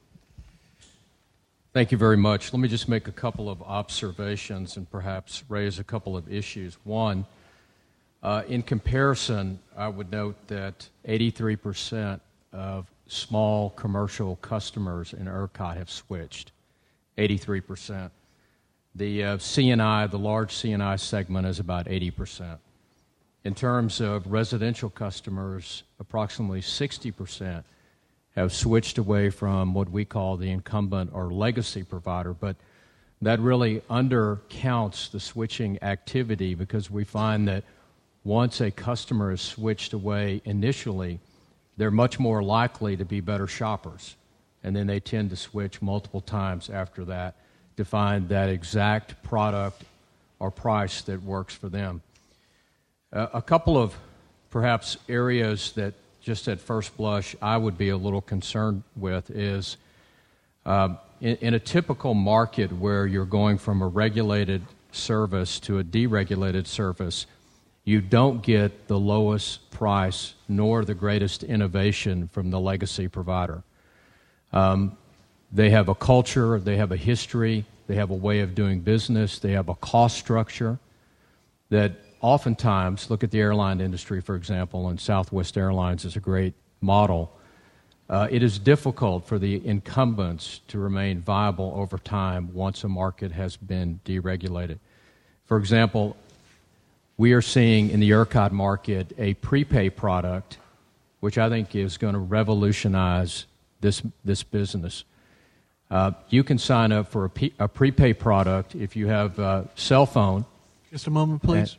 C: Thank you very much. Let me just make a couple of observations and perhaps raise a couple of issues. One, uh, in comparison, I would note that eighty-three percent of small commercial customers in ERCOT have switched, eighty-three percent. The uh, C and I, the large C and I segment, is about eighty percent. In terms of residential customers, approximately sixty percent have switched away from what we call the incumbent or legacy provider, but that really undercounts the switching activity, because we find that once a customer is switched away initially, they're much more likely to be better shoppers, and then they tend to switch multiple times after that to find that exact product or price that works for them. Uh, a couple of perhaps areas that just at first blush I would be a little concerned with is uh, in, in a typical market where you're going from a regulated service to a deregulated service, you don't get the lowest price nor the greatest innovation from the legacy provider. Um, they have a culture, they have a history, they have a way of doing business, they have a cost structure that oftentimes, look at the airline industry, for example, and Southwest Airlines is a great model. Uh, it is difficult for the incumbents to remain viable over time once a market has been deregulated. For example, we are seeing in the ERCOT market a prepay product, which I think is going to revolutionize this, this business. Uh, you can sign up for a, P, a prepay product if you have a cell phone.
B: Just a moment, please.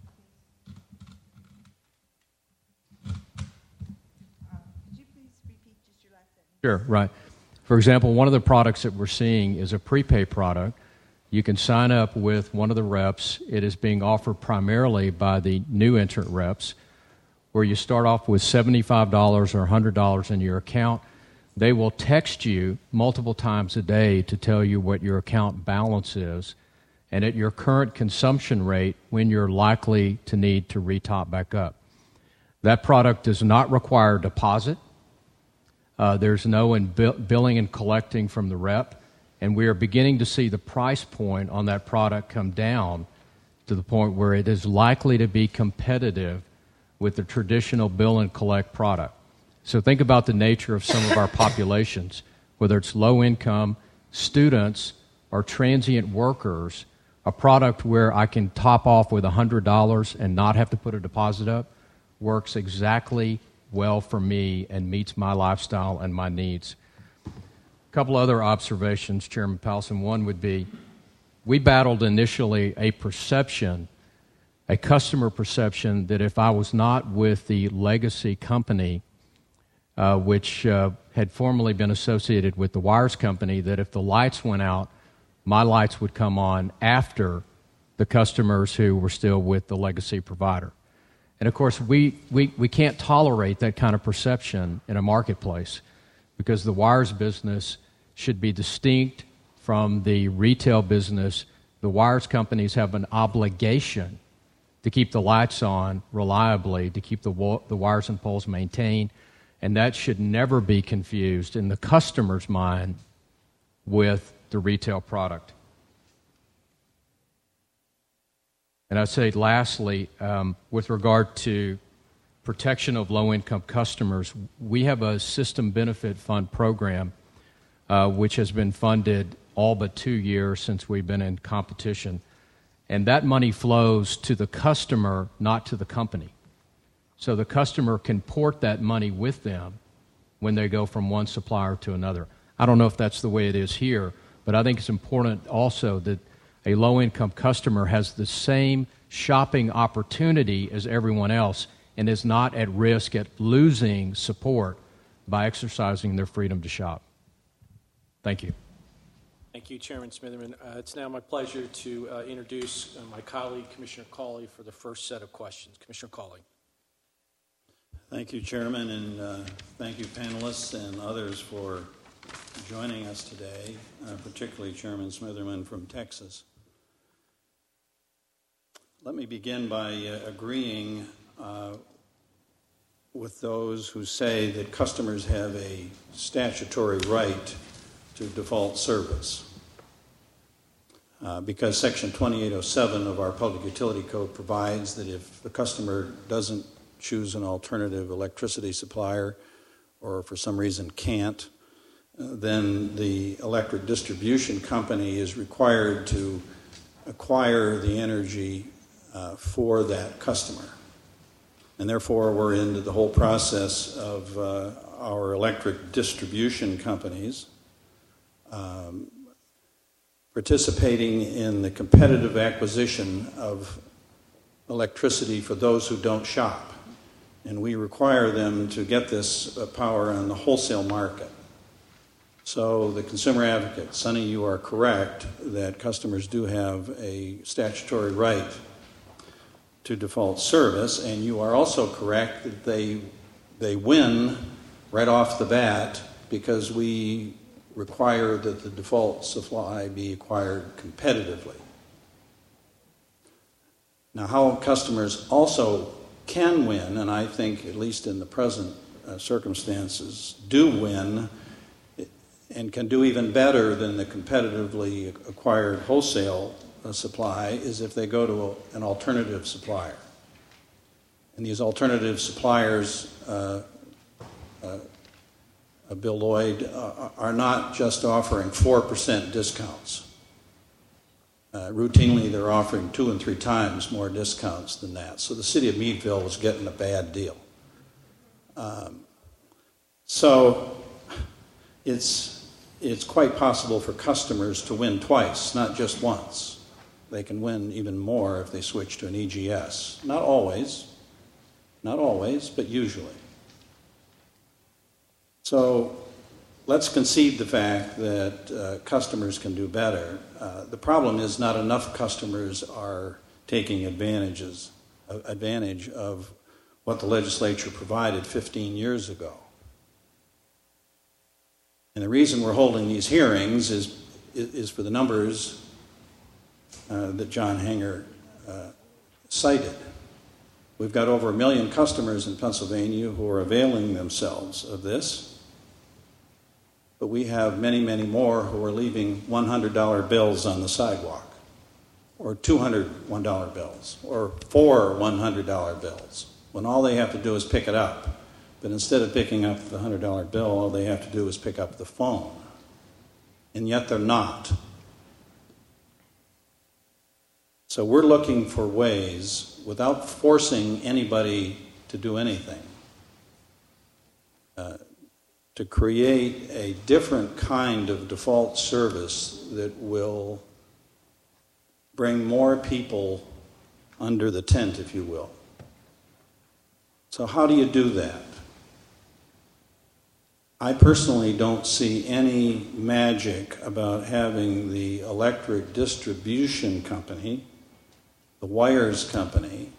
C: Sure, right. For example, one of the products that we're seeing is a prepay product. You can sign up with one of the reps. It is being offered primarily by the new entrant reps, where you start off with seventy-five dollars or one hundred dollars in your account. They will text you multiple times a day to tell you what your account balance is, and at your current consumption rate, when you're likely to need to retop back up. That product does not require a deposit. Uh, there's no in bill- billing and collecting from the rep, and we are beginning to see the price point on that product come down to the point where it is likely to be competitive with the traditional bill and collect product. So think about the nature of some of our populations, whether it's low income, students, or transient workers. A product where I can top off with one hundred dollars and not have to put a deposit up works exactly well for me and meets my lifestyle and my needs. A couple other observations, Chairman Powelson. One would be, we battled initially a perception, a customer perception, that if I was not with the legacy company, uh, which uh, had formerly been associated with the wires company, that if the lights went out, my lights would come on after the customers who were still with the legacy provider. And of course, we, we, we can't tolerate that kind of perception in a marketplace, because the wires business should be distinct from the retail business. The wires companies have an obligation to keep the lights on reliably, to keep the, wa- the wires and poles maintained, and that should never be confused in the customer's mind with the retail product. And I'd say lastly, um, with regard to protection of low-income customers, we have a system benefit fund program uh, which has been funded all but two years since we've been in competition. And that money flows to the customer, not to the company. So the customer can port that money with them when they go from one supplier to another. I don't know if that's the way it is here, but I think it's important also that a low-income customer has the same shopping opportunity as everyone else and is not at risk at losing support by exercising their freedom to shop. Thank you.
A: Thank you, Chairman Smitherman. Uh, it's now my pleasure to uh, introduce uh, my colleague, Commissioner Cawley, for the first set of questions. Commissioner Cawley.
H: Thank you, Chairman, and uh, thank you, panelists and others, for joining us today, uh, particularly Chairman Smitherman from Texas. Let me begin by uh, agreeing uh, with those who say that customers have a statutory right to default service, uh, because Section twenty-eight oh seven of our Public Utility Code provides that if the customer doesn't choose an alternative electricity supplier or for some reason can't, uh, then the electric distribution company is required to acquire the energy uh, for that customer. And therefore, we're into the whole process of uh, our electric distribution companies um, participating in the competitive acquisition of electricity for those who don't shop. And we require them to get this uh, power on the wholesale market. So the consumer advocate, Sonny, you are correct that customers do have a statutory right to default service, and you are also correct that they they win right off the bat because we require that the default supply be acquired competitively. Now, how customers also can win, and I think at least in the present uh, circumstances do win and can do even better than the competitively acquired wholesale uh, supply, is if they go to a, an alternative supplier. And these alternative suppliers, uh, uh, uh, Bill Lloyd, uh, are not just offering four percent discounts. Uh, routinely, they're offering two and three times more discounts than that. So the city of Meadville was getting a bad deal. Um, so it's, it's quite possible for customers to win twice, not just once. They can win even more if they switch to an E G S. Not always, not always, but usually. So let's concede the fact that uh, customers can do better. Uh, the problem is not enough customers are taking advantages, uh, advantage of what the legislature provided fifteen years ago. And the reason we're holding these hearings is, is for the numbers uh, that John Hanger uh, cited. We've got over a million customers in Pennsylvania who are availing themselves of this. But we have many, many more who are leaving one hundred dollar bills on the sidewalk, or two hundred one dollar bills, or four one hundred dollar bills, when all they have to do is pick it up. But instead of picking up the one hundred dollar bill, all they have to do is pick up the phone. And yet they're not. So we're looking for ways, without forcing anybody to do anything, uh, to create a different kind of default service that will bring more people under the tent, if you will. So how do you do that? I personally don't see any magic about having the electric distribution company, the wires company,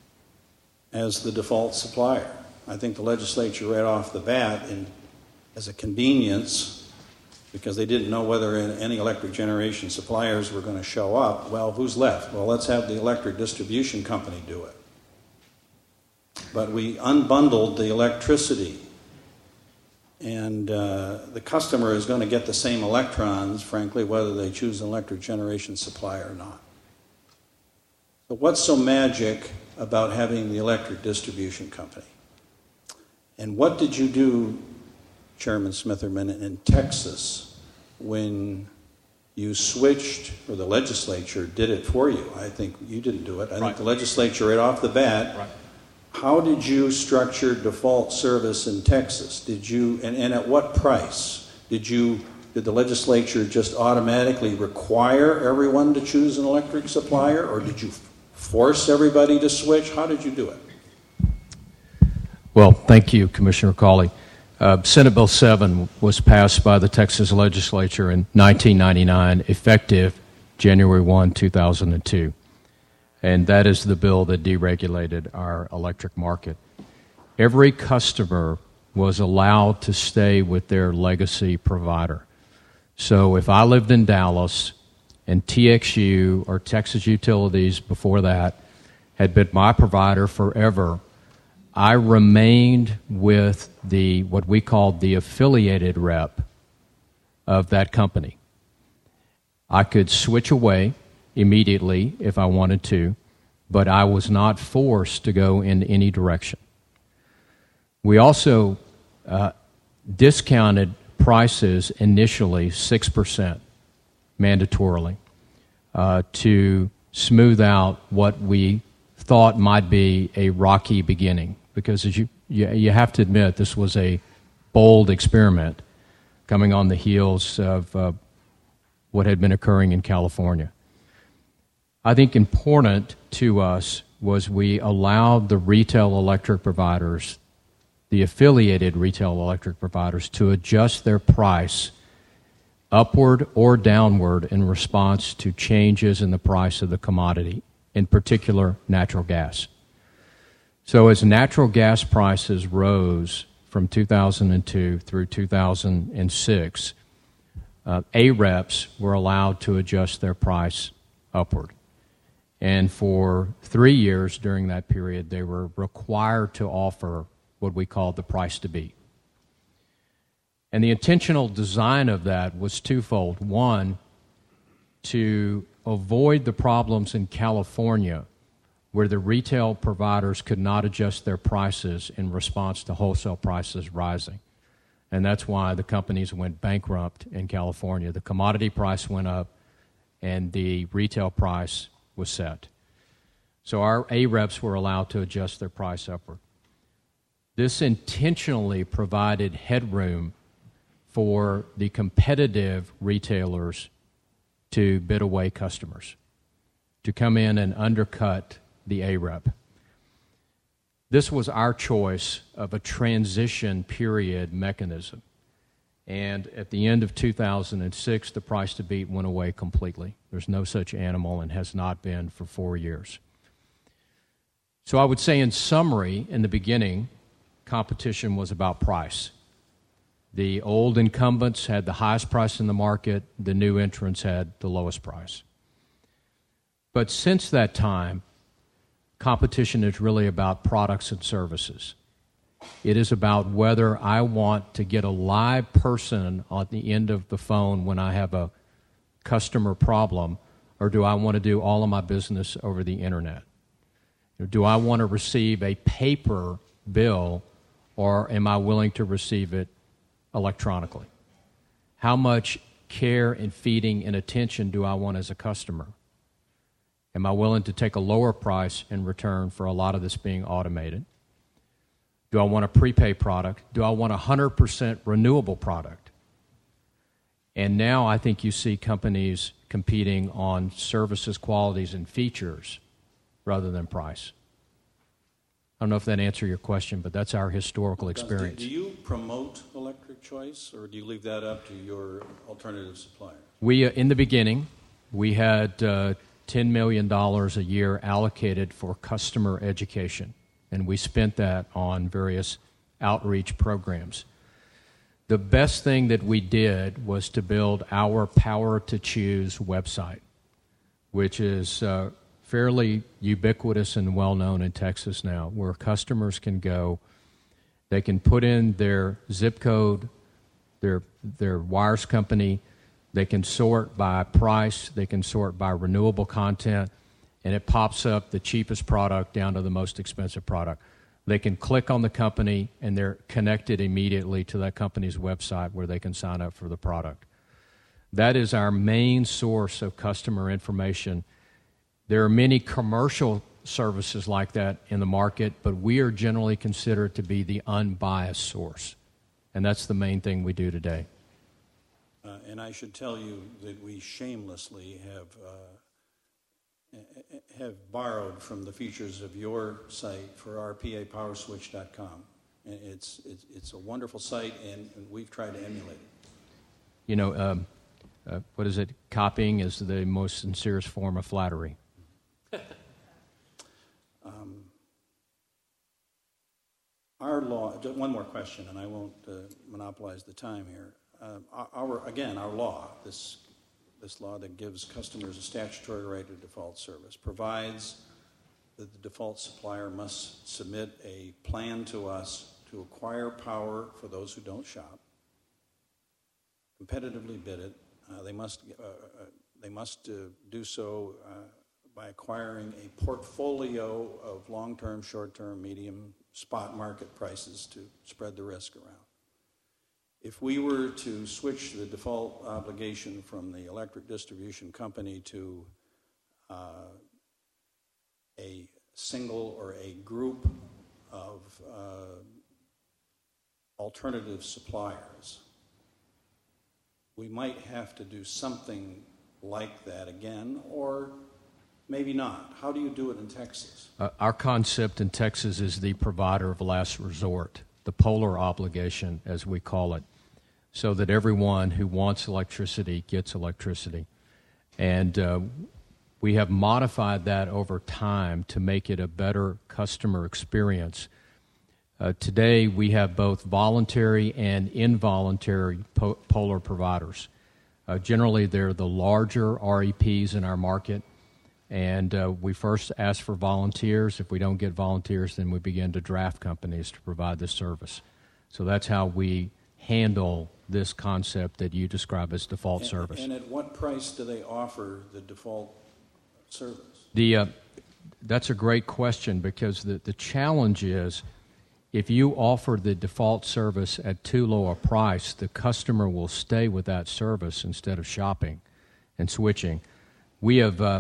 H: as the default supplier. I think the legislature right off the bat, in as a convenience, because they didn't know whether any electric generation suppliers were going to show up. Well, who's left? Well, let's have the electric distribution company do it. But we unbundled the electricity, and uh, the customer is going to get the same electrons, frankly, whether they choose an electric generation supplier or not. But what's so magic about having the electric distribution company? And what did you do, Chairman Smitherman, in Texas when you switched, or the legislature did it for you? I think you didn't do it. I right. think the legislature right off the bat. Right. How did you structure default service in Texas? Did you, and, and at what price? Did you, did the legislature just automatically require everyone to choose an electric supplier, or did you force everybody to switch? How did you do it?
C: Well, thank you, Commissioner Cawley. Uh, Senate Bill seven was passed by the Texas legislature in nineteen ninety-nine, effective January first, two thousand two. And that is the bill that deregulated our electric market. Every customer was allowed to stay with their legacy provider. So if I lived in Dallas and T X U, or Texas Utilities before that, had been my provider forever, I remained with the what we called the affiliated rep of that company. I could switch away immediately if I wanted to, but I was not forced to go in any direction. We also uh, discounted prices initially six percent mandatorily uh, to smooth out what we thought might be a rocky beginning, because as you, you, you have to admit, this was a bold experiment coming on the heels of uh, what had been occurring in California. I think important to us was we allowed the retail electric providers, the affiliated retail electric providers, to adjust their price upward or downward in response to changes in the price of the commodity, in particular natural gas. So as natural gas prices rose from two thousand two through two thousand six, uh, A R E Ps were allowed to adjust their price upward. And for three years during that period, they were required to offer what we called the price to beat. And the intentional design of that was twofold. One, to avoid the problems in California where the retail providers could not adjust their prices in response to wholesale prices rising. And that's why the companies went bankrupt in California. The commodity price went up and the retail price was set. So our A R E Ps were allowed to adjust their price upward. This intentionally provided headroom for the competitive retailers to bid away customers, to come in and undercut the A R E P. This was our choice of a transition period mechanism. And at the end of two thousand six, the price to beat went away completely. There's no such animal and has not been for four years. So I would say in summary, in the beginning, competition was about price. The old incumbents had the highest price in the market. The new entrants had the lowest price. But since that time, competition is really about products and services. It is about whether I want to get a live person on the end of the phone when I have a customer problem, or do I want to do all of my business over the internet? Or do I want to receive a paper bill, or am I willing to receive it electronically? How much care and feeding and attention do I want as a customer? Am I willing to take a lower price in return for a lot of this being automated? Do I want a prepaid product? Do I want a one hundred percent renewable product? And now I think you see companies competing on services, qualities, and features rather than price. I don't know if that answered your question, but that's our historical experience.
H: Do you promote electric choice, or do you leave that up to your alternative supplier?
C: We, uh, in the beginning, we had uh, ten million dollars a year allocated for customer education, and we spent that on various outreach programs. The best thing that we did was to build our Power to Choose website, which is uh, fairly ubiquitous and well-known in Texas now, where customers can go, they can put in their zip code, their, their wires company, they can sort by price, they can sort by renewable content, and it pops up the cheapest product down to the most expensive product. They can click on the company, and they're connected immediately to that company's website where they can sign up for the product. That is our main source of customer information. There are many commercial services like that in the market, but we are generally considered to be the unbiased source, and that's the main thing we do today.
H: Uh, and I should tell you that we shamelessly have uh, have borrowed from the features of your site for our P A Power Switch dot com. It's, it's, it's a wonderful site, and, and we've tried to emulate it.
C: You know, um, uh, what is it? Copying is the most sincerest form of flattery.
H: um, our law, just one more question, and I won't uh, monopolize the time here. Uh, our, again, our law, this This law that gives customers a statutory right to default service, provides that the default supplier must submit a plan to us to acquire power for those who don't shop, competitively bid it. Uh, they must, uh, uh, they must uh, do so uh, by acquiring a portfolio of long-term, short-term, medium, spot market prices to spread the risk around. If we were to switch the default obligation from the electric distribution company to uh, a single or a group of uh, alternative suppliers, we might have to do something like that again, or maybe not. How do you do it in Texas?
C: Uh, our concept in Texas is the provider of last resort, the polar obligation, as we call it, so that everyone who wants electricity gets electricity. And uh, we have modified that over time to make it a better customer experience. Uh, today, we have both voluntary and involuntary po- polar providers. Uh, generally, they're the larger R E Ps in our market, and uh, we first ask for volunteers. If we don't get volunteers, then we begin to draft companies to provide this service. So that's how we handle this concept that you describe as default
H: and,
C: service.
H: And at what price do they offer the default service?
C: The, uh, that's a great question, because the, the challenge is, if you offer the default service at too low a price, the customer will stay with that service instead of shopping and switching. We have uh,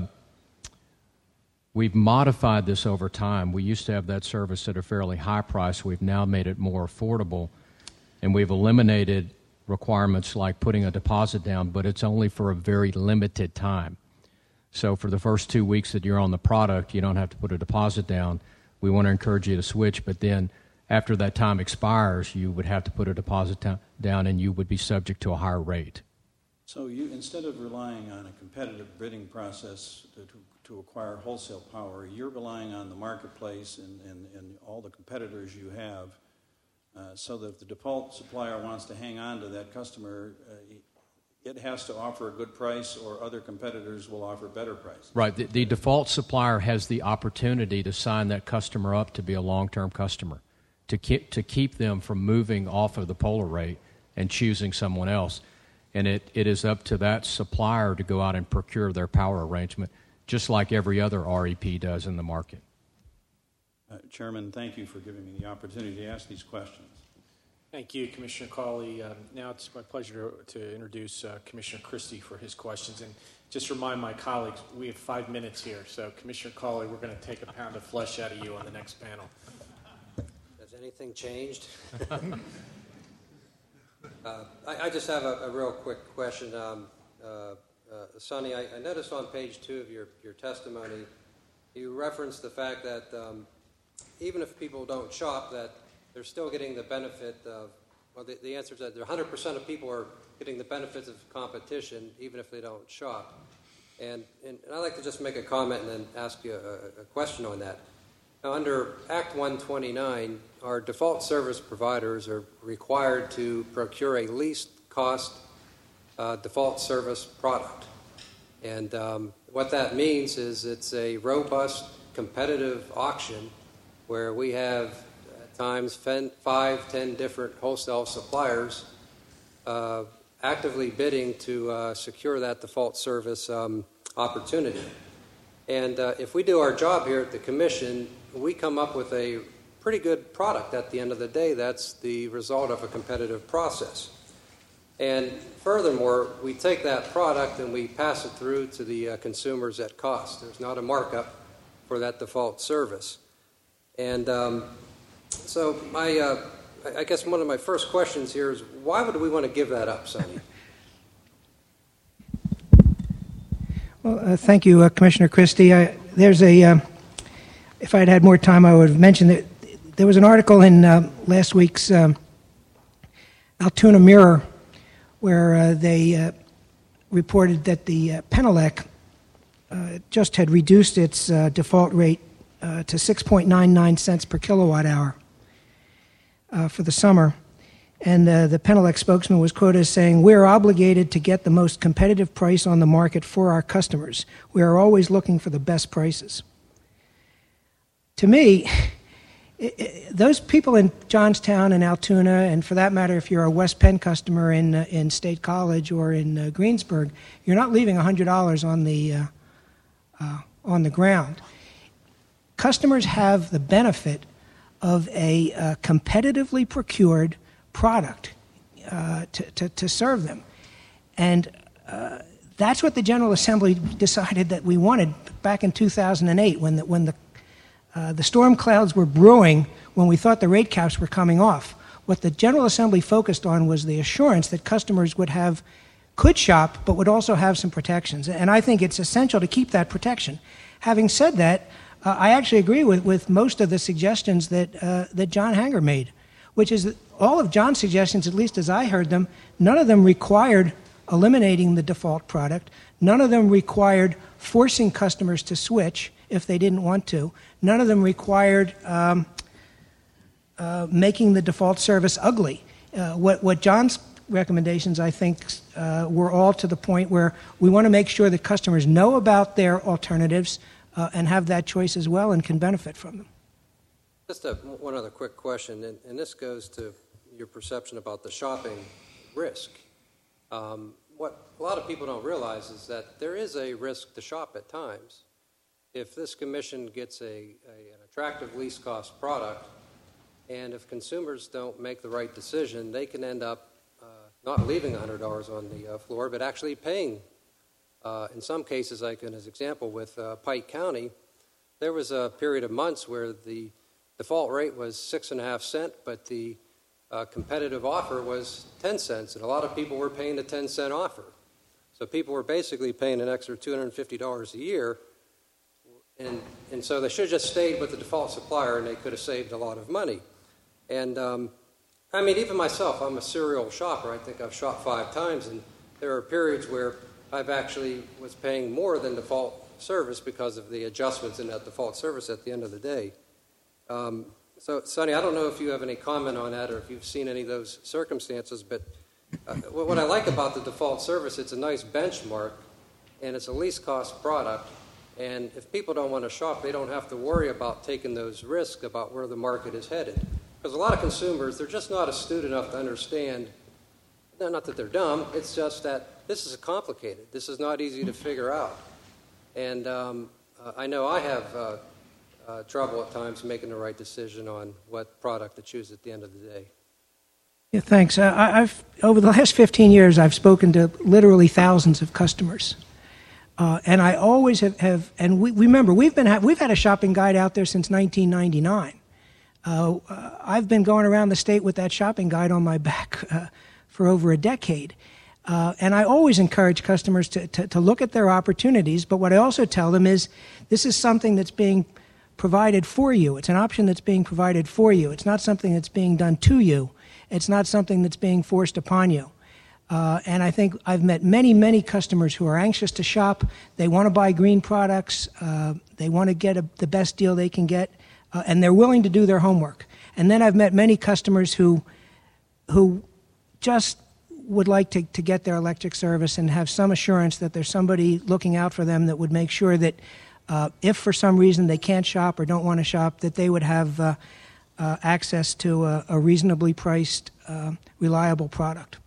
C: we've modified this over time. We used to have that service at a fairly high price. We've now made it more affordable, and we've eliminated requirements like putting a deposit down, but it's only for a very limited time. So for the first two weeks that you're on the product, you don't have to put a deposit down. We want to encourage you to switch, but then after that time expires, you would have to put a deposit ta- down, and you would be subject to a higher rate.
H: So you, instead of relying on a competitive bidding process to, to, to acquire wholesale power, you're relying on the marketplace and, and, and all the competitors you have, uh, so that if the default supplier wants to hang on to that customer, uh, it has to offer a good price, or other competitors will offer better prices.
C: Right. The, the default supplier has the opportunity to sign that customer up to be a long-term customer, to keep, to keep them from moving off of the polar rate and choosing someone else. And it, it is up to that supplier to go out and procure their power arrangement, just like every other R E P does in the market.
H: Uh, Chairman, thank you for giving me the opportunity to ask these questions.
A: Thank you, Commissioner Cawley. Um, now it's my pleasure to, to introduce uh, Commissioner Christie for his questions. And just remind my colleagues, we have five minutes here. So, Commissioner Cawley, we're going to take a pound of flesh out of you on the next panel.
I: Has anything changed? uh, I, I just have a, a real quick question. Um, uh, uh, Sonny, I, I noticed on page two of your, your testimony, you referenced the fact that um, even if people don't shop, that they're still getting the benefit of, well, the, the answer is that one hundred percent of people are getting the benefits of competition, even if they don't shop. And, and, and I'd like to just make a comment and then ask you a, a question on that. Now, under Act one twenty-nine, our default service providers are required to procure a least cost uh, default service product. And um, what that means is it's a robust, competitive auction where we have at times five, ten different wholesale suppliers uh, actively bidding to uh, secure that default service um, opportunity. And uh, if we do our job here at the Commission, we come up with a pretty good product at the end of the day. That's the result of a competitive process. And furthermore, we take that product and we pass it through to the uh, consumers at cost. There's not a markup for that default service. And um, so my, uh, I guess one of my first questions here is, why would we want to give that up, Sonny?
D: Well, uh, thank you, uh, Commissioner Christie. I, there's a, uh, if I'd had more time, I would have mentioned that there was an article in uh, last week's um, Altoona Mirror where uh, they uh, reported that the uh, Penelec uh, just had reduced its uh, default rate uh, to six point nine nine cents per kilowatt hour uh, for the summer. And uh, the Penelec spokesman was quoted as saying, "We're obligated to get the most competitive price on the market for our customers. We are always looking for the best prices." To me, it, it, those people in Johnstown and Altoona, and for that matter, if you're a West Penn customer in uh, in State College or in uh, Greensburg, you're not leaving one hundred dollars on the uh, uh, on the ground. Customers have the benefit of a uh, competitively procured product uh, to, to, to serve them. And uh, that's what the General Assembly decided that we wanted back in two thousand eight when the, when the Uh, the storm clouds were brewing when we thought the rate caps were coming off. What the General Assembly focused on was the assurance that customers would have, could shop, but would also have some protections. And I think it's essential to keep that protection. Having said that, uh, I actually agree with, with most of the suggestions that, uh, that John Hanger made, which is that all of John's suggestions, at least as I heard them, none of them required eliminating the default product. None of them required forcing customers to switch if they didn't want to. None of them required um, uh, making the default service ugly. Uh, what, what John's recommendations, I think, uh, were all to the point where we want to make sure that customers know about their alternatives uh, and have that choice as well and can benefit from them.
I: Just a, one other quick question, and, and this goes to your perception about the shopping risk. Um, what a lot of people don't realize is that there is a risk to shop at times. If this commission gets a, a, an attractive least cost product, and if consumers don't make the right decision, they can end up uh, not leaving one hundred dollars on the uh, floor, but actually paying. Uh, in some cases, like in his example with uh, Pike County, there was a period of months where the default rate was six and a half cent, but the uh, competitive offer was ten cents, and a lot of people were paying the ten cent offer. So people were basically paying an extra two hundred fifty dollars a year, and and so they should have just stayed with the default supplier, and they could have saved a lot of money. And um, I mean, even myself, I'm a serial shopper. I think I've shopped five times, and there are periods where I've actually was paying more than default service because of the adjustments in that default service at the end of the day. Um, so, Sonny, I don't know if you have any comment on that or if you've seen any of those circumstances, but uh, what I like about the default service, it's a nice benchmark, and it's a least cost product. And if people don't want to shop, they don't have to worry about taking those risks about where the market is headed. Because a lot of consumers, they're just not astute enough to understand, not that they're dumb, it's just that this is complicated. This is not easy to figure out. And um, uh, I know I have uh, uh, trouble at times making the right decision on what product to choose at the end of the day.
D: Yeah, thanks. Uh, I, I've over the last fifteen years, I've spoken to literally thousands of customers. Uh, and I always have, have and we, remember, we've, been ha- we've had a shopping guide out there since nineteen ninety-nine. Uh, uh, I've been going around the state with that shopping guide on my back uh, for over a decade. Uh, and I always encourage customers to, to, to look at their opportunities, but what I also tell them is this is something that's being provided for you. It's an option that's being provided for you. It's not something that's being done to you. It's not something that's being forced upon you. Uh, and I think I've met many, many customers who are anxious to shop. They want to buy green products. Uh, they want to get a, the best deal they can get. Uh, and they're willing to do their homework. And then I've met many customers who who just would like to, to get their electric service and have some assurance that there's somebody looking out for them that would make sure that uh, if for some reason they can't shop or don't want to shop, that they would have uh, uh, access to a, a reasonably priced, uh, reliable product.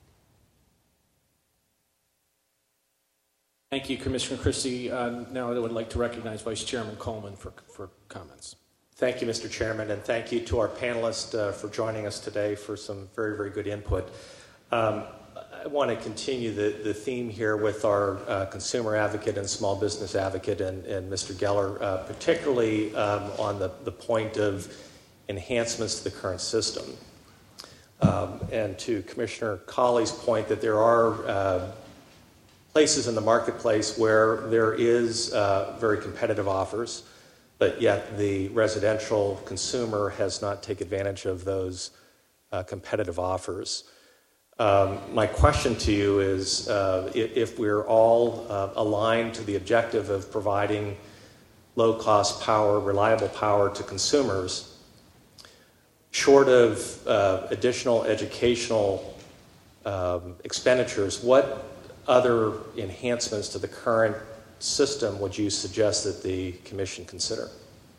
A: Thank you, Commissioner Christie. Uh, now I would like to recognize Vice Chairman Coleman for, for comments.
J: Thank you, Mister Chairman, and thank you to our panelists uh, for joining us today for some very, very good input. Um, I want to continue the, the theme here with our uh, consumer advocate and small business advocate and, and Mister Geller, uh, particularly um, on the, the point of enhancements to the current system. Um, and to Commissioner Colley's point that there are uh, places in the marketplace where there is uh, very competitive offers, but yet the residential consumer has not taken advantage of those uh, competitive offers. Um, my question to you is uh, if, if we're all uh, aligned to the objective of providing low-cost power, reliable power to consumers, short of uh, additional educational um, expenditures, what other enhancements to the current system would you suggest that the Commission consider?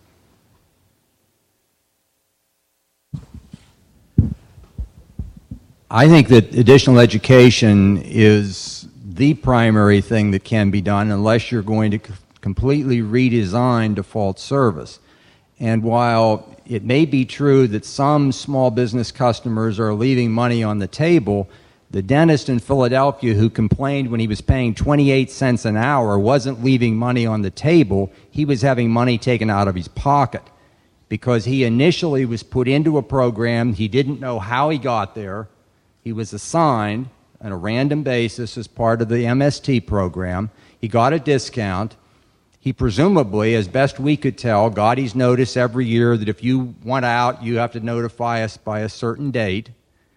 E: I think that additional education is the primary thing that can be done unless you're going to c- completely redesign default service. And while it may be true that some small business customers are leaving money on the table, the dentist in Philadelphia who complained when he was paying twenty-eight cents an hour wasn't leaving money on the table. He was having money taken out of his pocket. because he initially was put into a program. He didn't know how he got there. He was assigned on a random basis as part of the M S T program. He got a discount. He presumably, as best we could tell, got his notice every year that if you want out, you have to notify us by a certain date.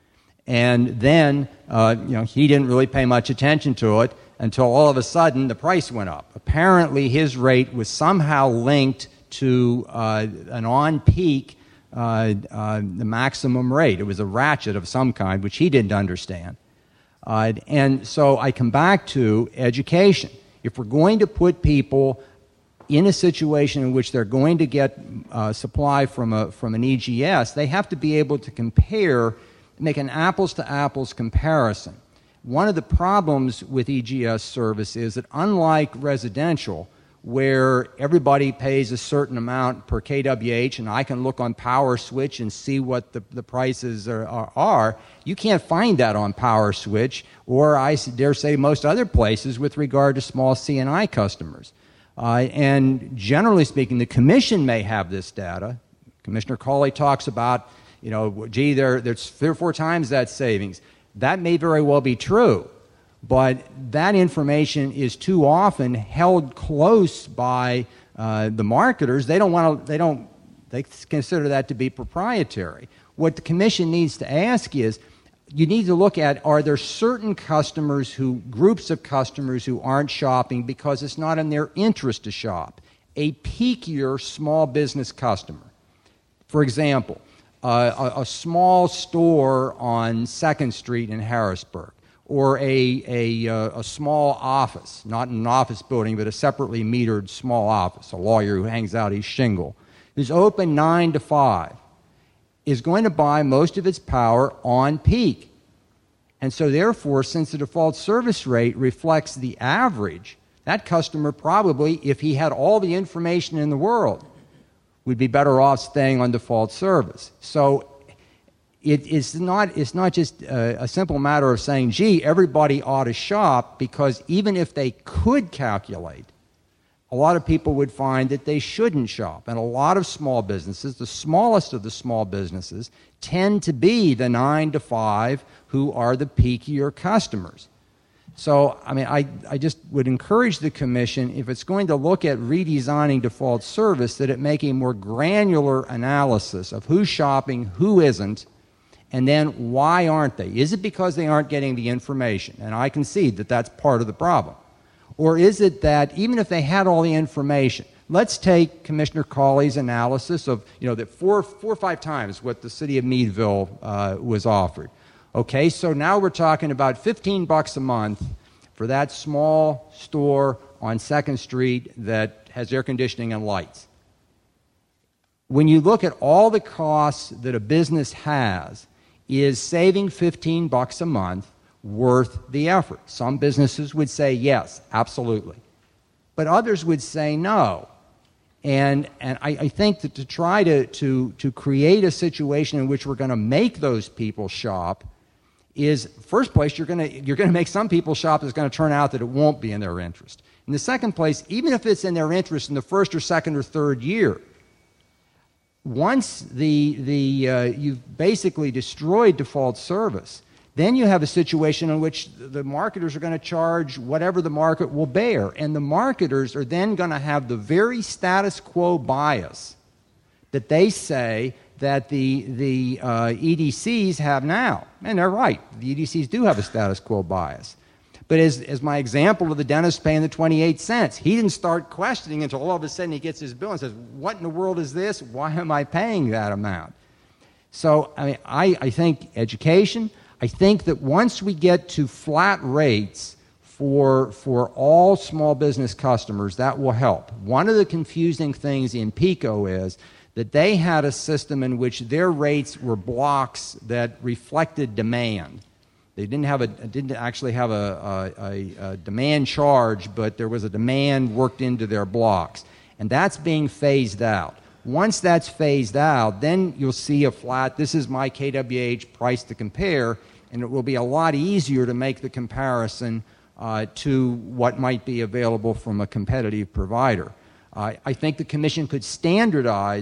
E: And then, uh, you know, he didn't really pay much attention to it until all of a sudden the price went up. Apparently, his rate was somehow linked to uh, an on-peak, uh, uh, the maximum rate. It was a ratchet of some kind, which he didn't understand. Uh, and so I come back to education. If we're going to put people in a situation in which they're going to get uh, supply from a from an E G S, they have to be able to compare, make an apples-to-apples comparison. One of the problems with E G S service is that unlike residential, where everybody pays a certain amount per K W H, and I can look on Power Switch and see what the, the prices are, are, are, you can't find that on Power Switch, or I dare say most other places with regard to small C and I customers. Uh, and generally speaking, the Commission may have this data. Commissioner Cawley talks about, you know, gee, there, there's three or four times that savings. That may very well be true. But that information is too often held close by uh, the marketers. They don't want to. They don't. They consider that to be proprietary. What the Commission needs to ask is, you need to look at: are there certain customers who, groups of customers who aren't shopping because it's not in their interest to shop? A peakier small business customer, for example, uh, a, a small store on Second Street in Harrisburg, or a, a, uh, a small office, not an office building, but a separately metered small office, a lawyer who hangs out his shingle, who's open nine to five, is going to buy most of its power on peak. And so therefore, since the default service rate reflects the average, that customer probably, if he had all the information in the world, would be better off staying on default service. So It is not, it's not just a, a simple matter of saying, gee, everybody ought to shop, because even if they could calculate, a lot of people would find that they shouldn't shop. And a lot of small businesses, the smallest of the small businesses, tend to be the nine to five who are the peakier customers. So, I mean, I, I just would encourage the Commission, if it's going to look at redesigning default service, that it make a more granular analysis of who's shopping, who isn't, and then why aren't they? Is it because they aren't getting the information? And I concede that that's part of the problem. Or is it that even if they had all the information, let's take Commissioner Cawley's analysis of, you know, that four, four or five times what the city of Meadville uh, was offered. Okay, so now we're talking about fifteen bucks a month for that small store on Second Street that has air conditioning and lights. When you look at all the costs that a business has, is saving fifteen bucks a month worth the effort? Some businesses would say yes, absolutely. But others would say no. And, and I, I think that to try to, to, to create a situation in which we're going to make those people shop is, first place, you're going to you're going to make some people shop that's going to turn out that it won't be in their interest. In the second place, even if it's in their interest in the first or second or third year, once the the uh, you've basically destroyed default service, then you have a situation in which the marketers are going to charge whatever the market will bear, and the marketers are then going to have the very status quo bias that they say that the the uh, E D Cs have now. And they're right. The E D Cs do have a status quo bias. But as, as my example of the dentist paying the twenty-eight cents, he didn't start questioning until all of a sudden he gets his bill and says, what in the world is this? Why am I paying that amount? So I, mean, I, I think education, I think that once we get to flat rates for, for all small business customers, that will help. One of the confusing things in PECO is that they had a system in which their rates were blocks that reflected demand. They didn't have a didn't actually have a, a, a demand charge, but there was a demand worked into their blocks, and that's being phased out. Once that's phased out, then you'll see a flat. This is my K W H price to compare, and it will be a lot easier to make the comparison uh, to what might be available from a competitive provider. Uh, I think the Commission could standardize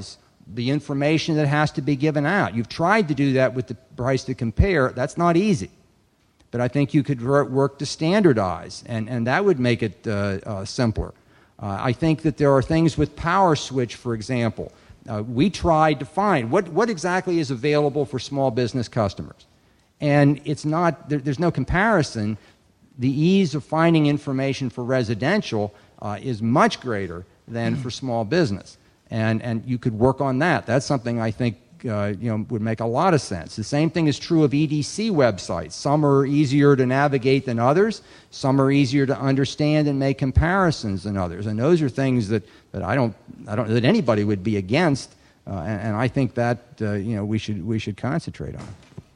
E: the information that has to be given out. You've tried to do that with the price to compare. That's not easy. But I think you could work to standardize, and, and that would make it uh, uh, simpler. Uh, I think that there are things with Power Switch, for example. Uh, we tried to find what, what exactly is available for small business customers. And it's not, there, there's no comparison. The ease of finding information for residential uh, is much greater than for small business. And, and you could work on that. That's something I think uh, you know, would make a lot of sense. The same thing is true of E D C websites. Some are easier to navigate than others. Some are easier to understand and make comparisons than others. And those are things that, that I don't, I don't, that anybody would be against. Uh, and, and I think that uh, you know, we should, we should concentrate on.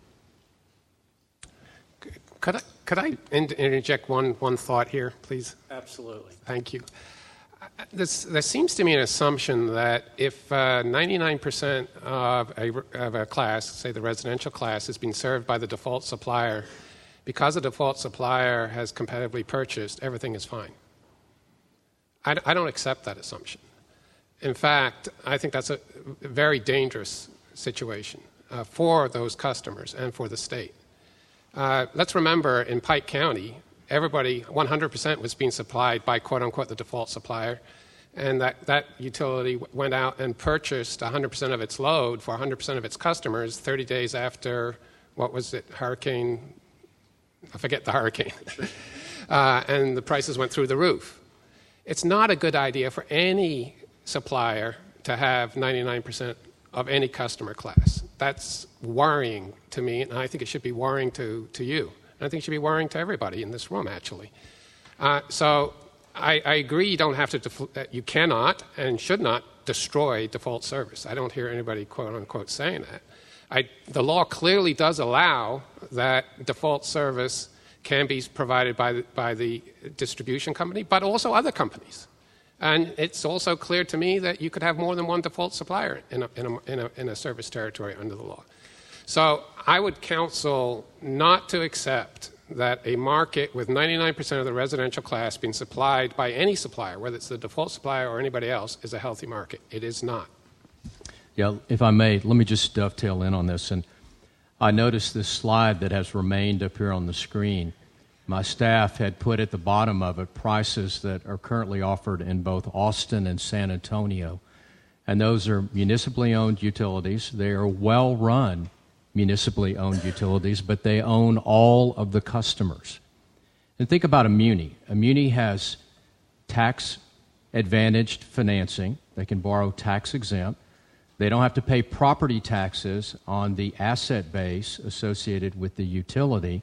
G: Could I, could I interject one, one thought here, please?
A: Absolutely.
G: Thank you. This, there seems to me an assumption that if uh, ninety-nine percent of a, of a class, say the residential class, is being served by the default supplier, because the default supplier has competitively purchased, everything is fine. I, I don't accept that assumption. In fact, I think that's a very dangerous situation uh, for those customers and for the state. Uh, let's remember in Pike County, everybody, one hundred percent was being supplied by quote-unquote the default supplier, and that, that utility went out and purchased one hundred percent of its load for one hundred percent of its customers thirty days after, what was it, Hurricane, I forget the hurricane, uh, and the prices went through the roof. It's not a good idea for any supplier to have ninety-nine percent of any customer class. That's worrying to me, and I think it should be worrying to, to you. I think it should be worrying to everybody in this room, actually. Uh, so I, I agree you don't have to, def- that you cannot and should not destroy default service. I don't hear anybody, quote unquote, saying that. I, the law clearly does allow that default service can be provided by the, by the distribution company, but also other companies. And it's also clear to me that you could have more than one default supplier in a, in a, in a, in a service territory under the law. So I would counsel not to accept that a market with ninety-nine percent of the residential class being supplied by any supplier, whether it's the default supplier or anybody else, is a healthy market. It is not.
C: Yeah, if I may, let me just dovetail in on this. And I noticed this slide that has remained up here on the screen. My staff had put at the bottom of it prices that are currently offered in both Austin and San Antonio. And those are municipally owned utilities. They are well-run municipally owned utilities, but they own all of the customers. And think about a muni. A muni has tax-advantaged financing. They can borrow tax-exempt. They don't have to pay property taxes on the asset base associated with the utility.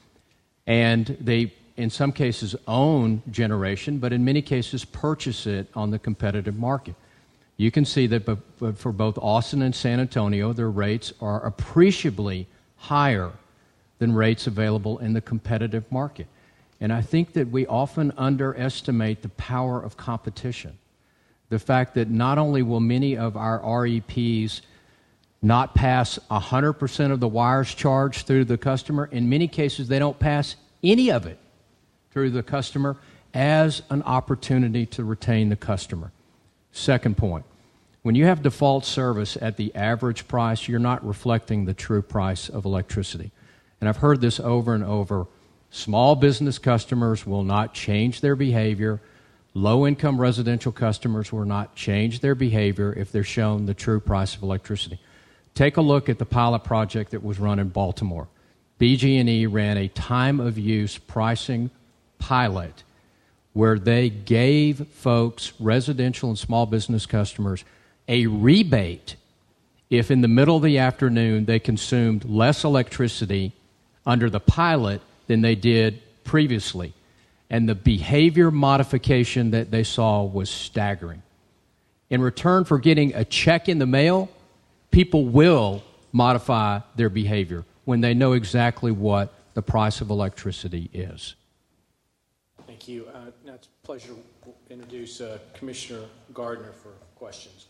C: And they, in some cases, own generation, but in many cases purchase it on the competitive market. You can see that for both Austin and San Antonio, their rates are appreciably higher than rates available in the competitive market. And I think that we often underestimate the power of competition. The fact that not only will many of our R E Ps not pass one hundred percent of the wires charged through the customer, in many cases they don't pass any of it through the customer as an opportunity to retain the customer. Second point, when you have default service at the average price, you're not reflecting the true price of electricity. And I've heard this over and over. Small business customers will not change their behavior. Low-income residential customers will not change their behavior if they're shown the true price of electricity. Take a look at the pilot project that was run in Baltimore. B G and E ran a time-of-use pricing pilot where they gave folks, residential and small business customers, a rebate if in the middle of the afternoon they consumed less electricity under the pilot than they did previously. And the behavior modification that they saw was staggering. In return for getting a check in the mail, people will modify their behavior when they know exactly what the price of electricity is.
A: Thank you. Uh, now it's a pleasure to introduce uh, Commissioner Gardner for questions.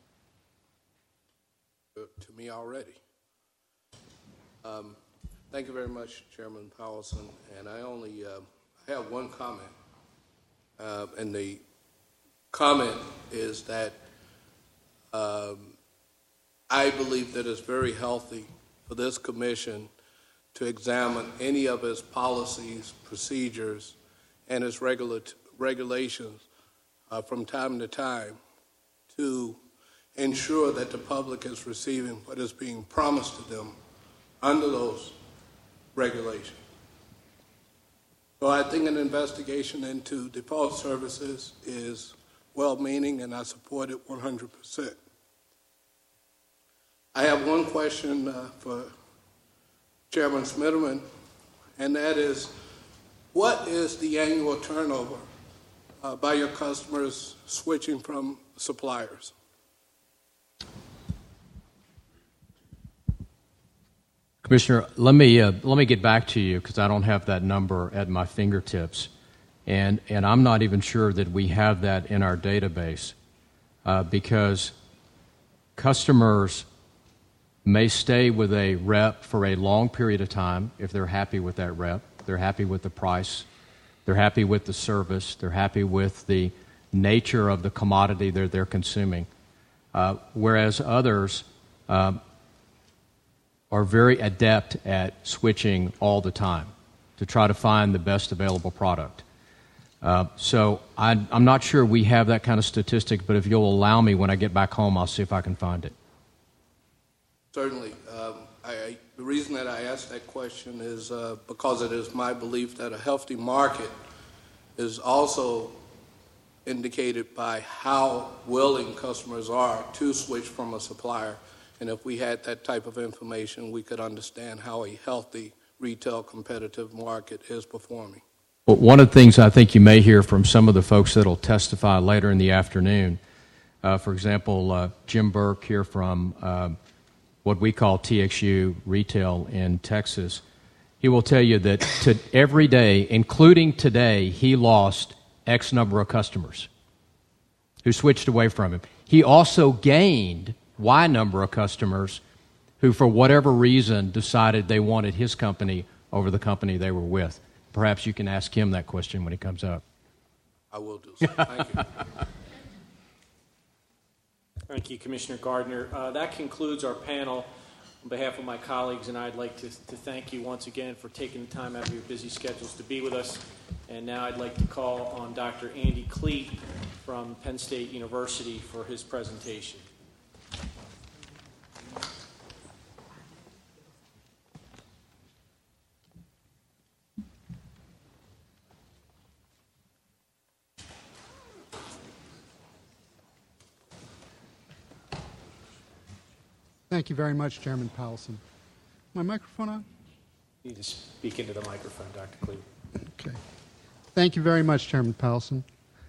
K: Uh, to me already. Um, thank you very much, Chairman Powelson. And I only uh, have one comment. Uh, and the comment is that um, I believe that it's very healthy for this commission to examine any of its policies, procedures, and its regula- regulations uh, from time to time to ensure that the public is receiving what is being promised to them under those regulations. So I think an investigation into default services is well-meaning, and I support it one hundred percent. I have one question uh, for Chairman Smitherman, and that is, what is the annual turnover uh, by your customers switching from suppliers?
C: Commissioner, let me uh, let me get back to you because I don't have that number at my fingertips, and and I'm not even sure that we have that in our database uh, because customers may stay with a rep for a long period of time if they're happy with that rep, they're happy with the price, they're happy with the service, they're happy with the nature of the commodity that they're consuming, uh, whereas others uh, are very adept at switching all the time to try to find the best available product. Uh, so I, I'm not sure we have that kind of statistic, but if you'll allow me, when I get back home, I'll see if I can find it.
K: Certainly. Um, I, I, the reason that I asked that question is uh, because it is my belief that a healthy market is also indicated by how willing customers are to switch from a supplier. And if we had that type of information, we could understand how a healthy retail competitive market is performing.
C: Well, one of the things I think you may hear from some of the folks that will testify later in the afternoon, uh, for example, uh, Jim Burke here from uh, what we call T X U Retail in Texas, he will tell you that to every day, including today, he lost X number of customers who switched away from him. He also gained Y number of customers who, for whatever reason, decided they wanted his company over the company they were with. Perhaps you can ask him that question when he comes up.
K: I will do so. Thank you.
A: Thank you, Commissioner Gardner. Uh, that concludes our panel. On behalf of my colleagues and I, I'd like to, to thank you once again for taking the time out of your busy schedules to be with us. And now I'd like to call on Doctor Andy Cleet from Penn State University for his presentation.
L: Thank you very much, Chairman Powelson. My microphone on?
A: You need to speak into the microphone, Doctor Cleet.
L: Okay. Thank you very much, Chairman Powelson.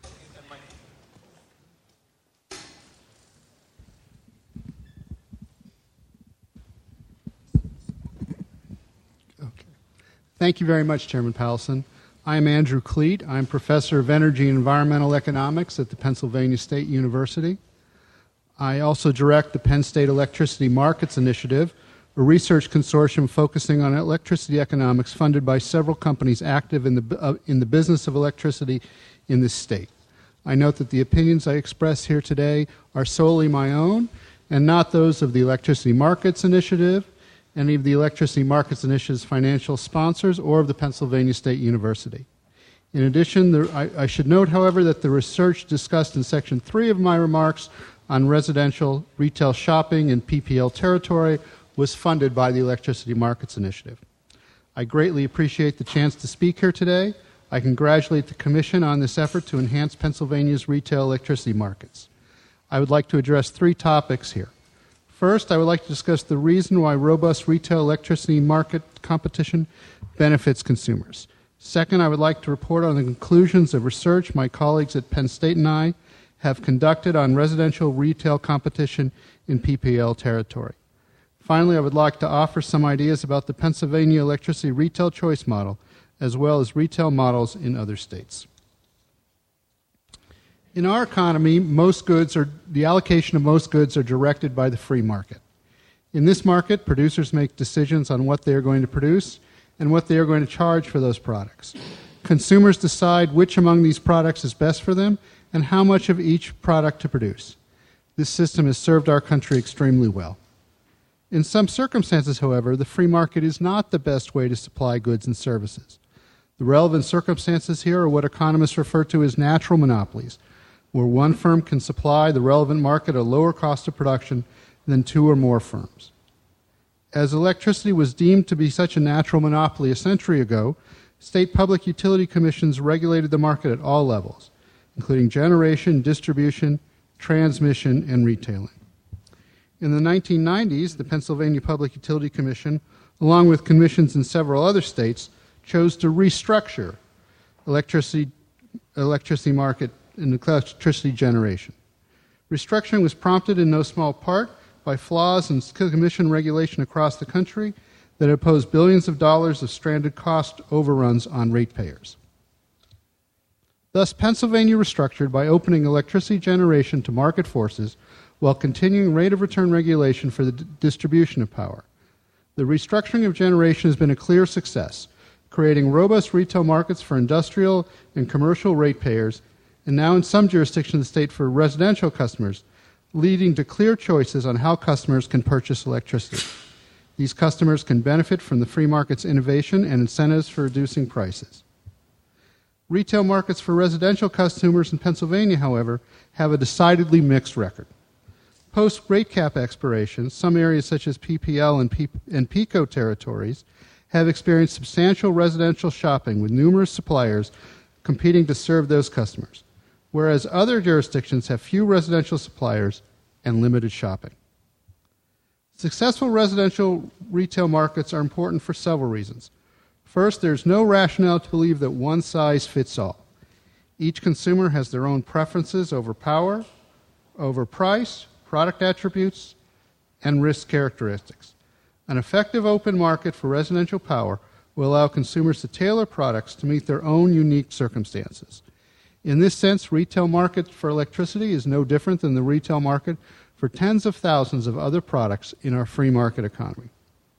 L: Okay. Thank you very much, Chairman Powelson. I am Andrew Cleet. I'm Professor of Energy and Environmental Economics at the Pennsylvania State University. I also direct the Penn State Electricity Markets Initiative, a research consortium focusing on electricity economics funded by several companies active in the, uh, in the business of electricity in this state. I note that the opinions I express here today are solely my own and not those of the Electricity Markets Initiative, any of the Electricity Markets Initiative's financial sponsors, or of the Pennsylvania State University. In addition, there, I, I should note, however, that the research discussed in Section three of my remarks on residential retail shopping in P P L territory was funded by the Electricity Markets Initiative. I greatly appreciate the chance to speak here today. I congratulate the Commission on this effort to enhance Pennsylvania's retail electricity markets. I would like to address three topics here. First, I would like to discuss the reason why robust retail electricity market competition benefits consumers. Second, I would like to report on the conclusions of research my colleagues at Penn State and I have conducted on residential retail competition in P P L territory. Finally, I would like to offer some ideas about the Pennsylvania electricity retail choice model, as well as retail models in other states. In our economy, most goods are, the allocation of most goods are directed by the free market. In this market, producers make decisions on what they are going to produce and what they are going to charge for those products. Consumers decide which among these products is best for them and how much of each product to produce. This system has served our country extremely well. In some circumstances, however, the free market is not the best way to supply goods and services. The relevant circumstances here are what economists refer to as natural monopolies, where one firm can supply the relevant market at a lower cost of production than two or more firms. As electricity was deemed to be such a natural monopoly a century ago, state public utility commissions regulated the market at all levels, including generation, distribution, transmission, and retailing. In the nineteen nineties, the Pennsylvania Public Utility Commission, along with commissions in several other states, chose to restructure electricity, electricity market and electricity generation. Restructuring was prompted in no small part by flaws in commission regulation across the country that imposed billions of dollars of stranded cost overruns on ratepayers. Thus, Pennsylvania restructured by opening electricity generation to market forces while continuing rate of return regulation for the d- distribution of power. The restructuring of generation has been a clear success, creating robust retail markets for industrial and commercial ratepayers, and now in some jurisdictions of the state for residential customers, leading to clear choices on how customers can purchase electricity. These customers can benefit from the free market's innovation and incentives for reducing prices. Retail markets for residential consumers in Pennsylvania, however, have a decidedly mixed record. Post-rate cap expirations, some areas such as P P L and, P- and PECO territories have experienced substantial residential shopping with numerous suppliers competing to serve those customers, whereas other jurisdictions have few residential suppliers and limited shopping. Successful residential retail markets are important for several reasons. First, there's no rationale to believe that one size fits all. Each consumer has their own preferences over power, over price, product attributes, and risk characteristics. An effective open market for residential power will allow consumers to tailor products to meet their own unique circumstances. In this sense, retail market for electricity is no different than the retail market for tens of thousands of other products in our free market economy.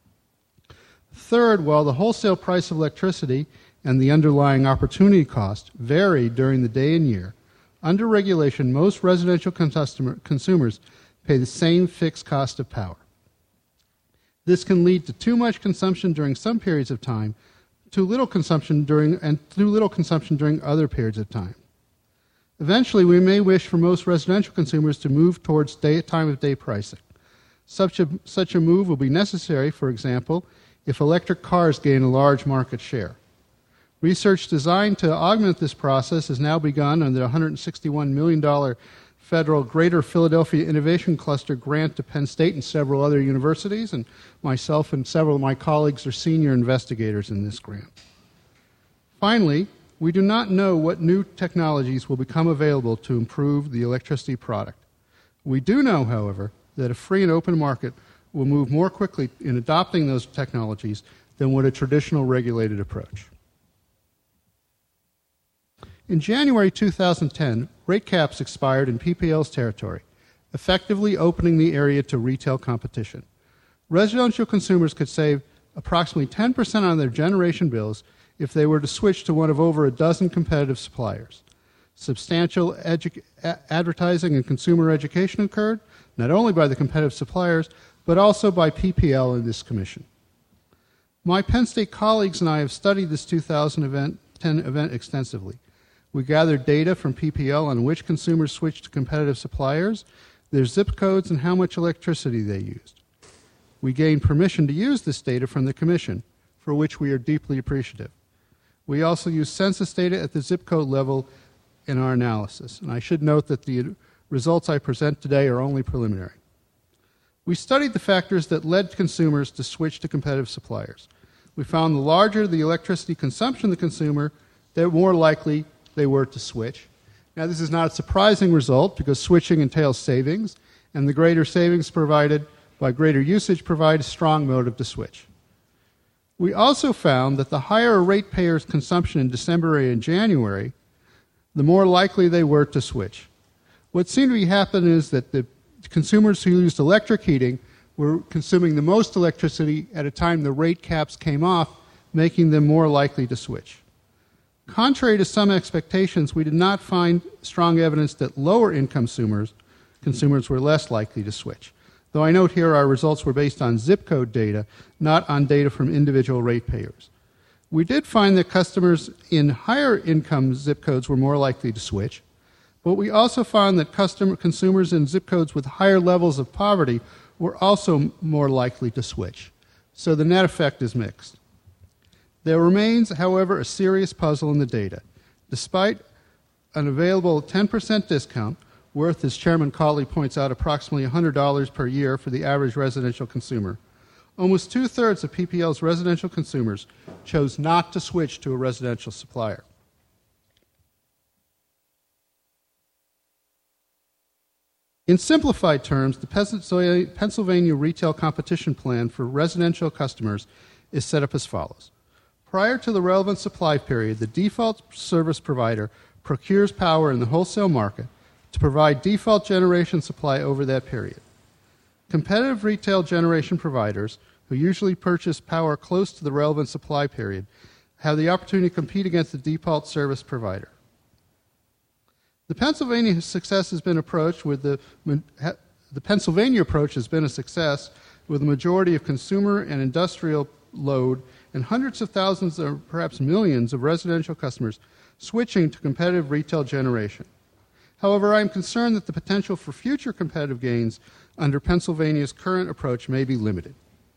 L: Third, while the wholesale price of electricity and the underlying opportunity cost vary during the day and year, under regulation, most residential customer, consumers pay the same fixed cost of power. This can lead to too much consumption during some periods of time, too little consumption during, and too little consumption during other periods of time. Eventually, we may wish for most residential consumers to move towards day, time of day pricing. Such a, such a move will be necessary, for example, if electric cars gain a large market share. Research designed to augment this process has now begun under the one hundred sixty-one million dollars federal Greater Philadelphia Innovation Cluster grant to Penn State and several other universities, and myself and several of my colleagues are senior investigators in this grant. Finally, we do not know what new technologies will become available to improve the electricity product. We do know, however, that a free and open market will move more quickly in adopting those technologies than would a traditional regulated approach. In January two thousand ten, rate caps expired in P P L's territory, effectively opening the area to retail competition. Residential consumers could save approximately ten percent on their generation bills if they were to switch to one of over a dozen competitive suppliers. Substantial edu- a- advertising and consumer education occurred, not only by the competitive suppliers, but also by P P L and this commission. My Penn State colleagues and I have studied this two thousand ten event extensively. We gathered data from P P L on which consumers switched to competitive suppliers, their zip codes, and how much electricity they used. We gained permission to use this data from the Commission, for which we are deeply appreciative. We also used census data at the zip code level in our analysis, and I should note that the results I present today are only preliminary. We studied the factors that led consumers to switch to competitive suppliers. We found the larger the electricity consumption of the consumer, the more likely they were to switch. Now, this is not a surprising result because switching entails savings, and the greater savings provided by greater usage provide a strong motive to switch. We also found that the higher a ratepayer's consumption in December and January, the more likely they were to switch. What seemed to be happening is that the consumers who used electric heating were consuming the most electricity at a time the rate caps came off, making them more likely to switch. Contrary to some expectations, we did not find strong evidence that lower income consumers, consumers were less likely to switch. though I note here our results were based on zip code data, not on data from individual ratepayers. We did find that customers in higher income zip codes were more likely to switch, but we also found that customer, consumers in zip codes with higher levels of poverty were also more likely to switch. So the net effect is mixed. There remains, however, a serious puzzle in the data. Despite an available ten percent discount, worth, as Chairman Cawley points out, approximately one hundred dollars per year for the average residential consumer, almost two-thirds of P P L's residential consumers chose not to switch to a residential supplier. In simplified terms, the Pennsylvania Retail Competition Plan for residential customers is set up as follows. Prior to the relevant supply period, the default service provider procures power in the wholesale market to provide default generation supply over that period. Competitive retail generation providers, who usually purchase power close to the relevant supply period, have the opportunity to compete against the default service provider. The Pennsylvania success has been approached with the, the Pennsylvania approach has been a success with a majority of consumer and industrial load and hundreds of thousands or perhaps millions of residential customers switching to competitive retail generation. However, I am concerned that the potential for future competitive gains under Pennsylvania's current approach may be limited.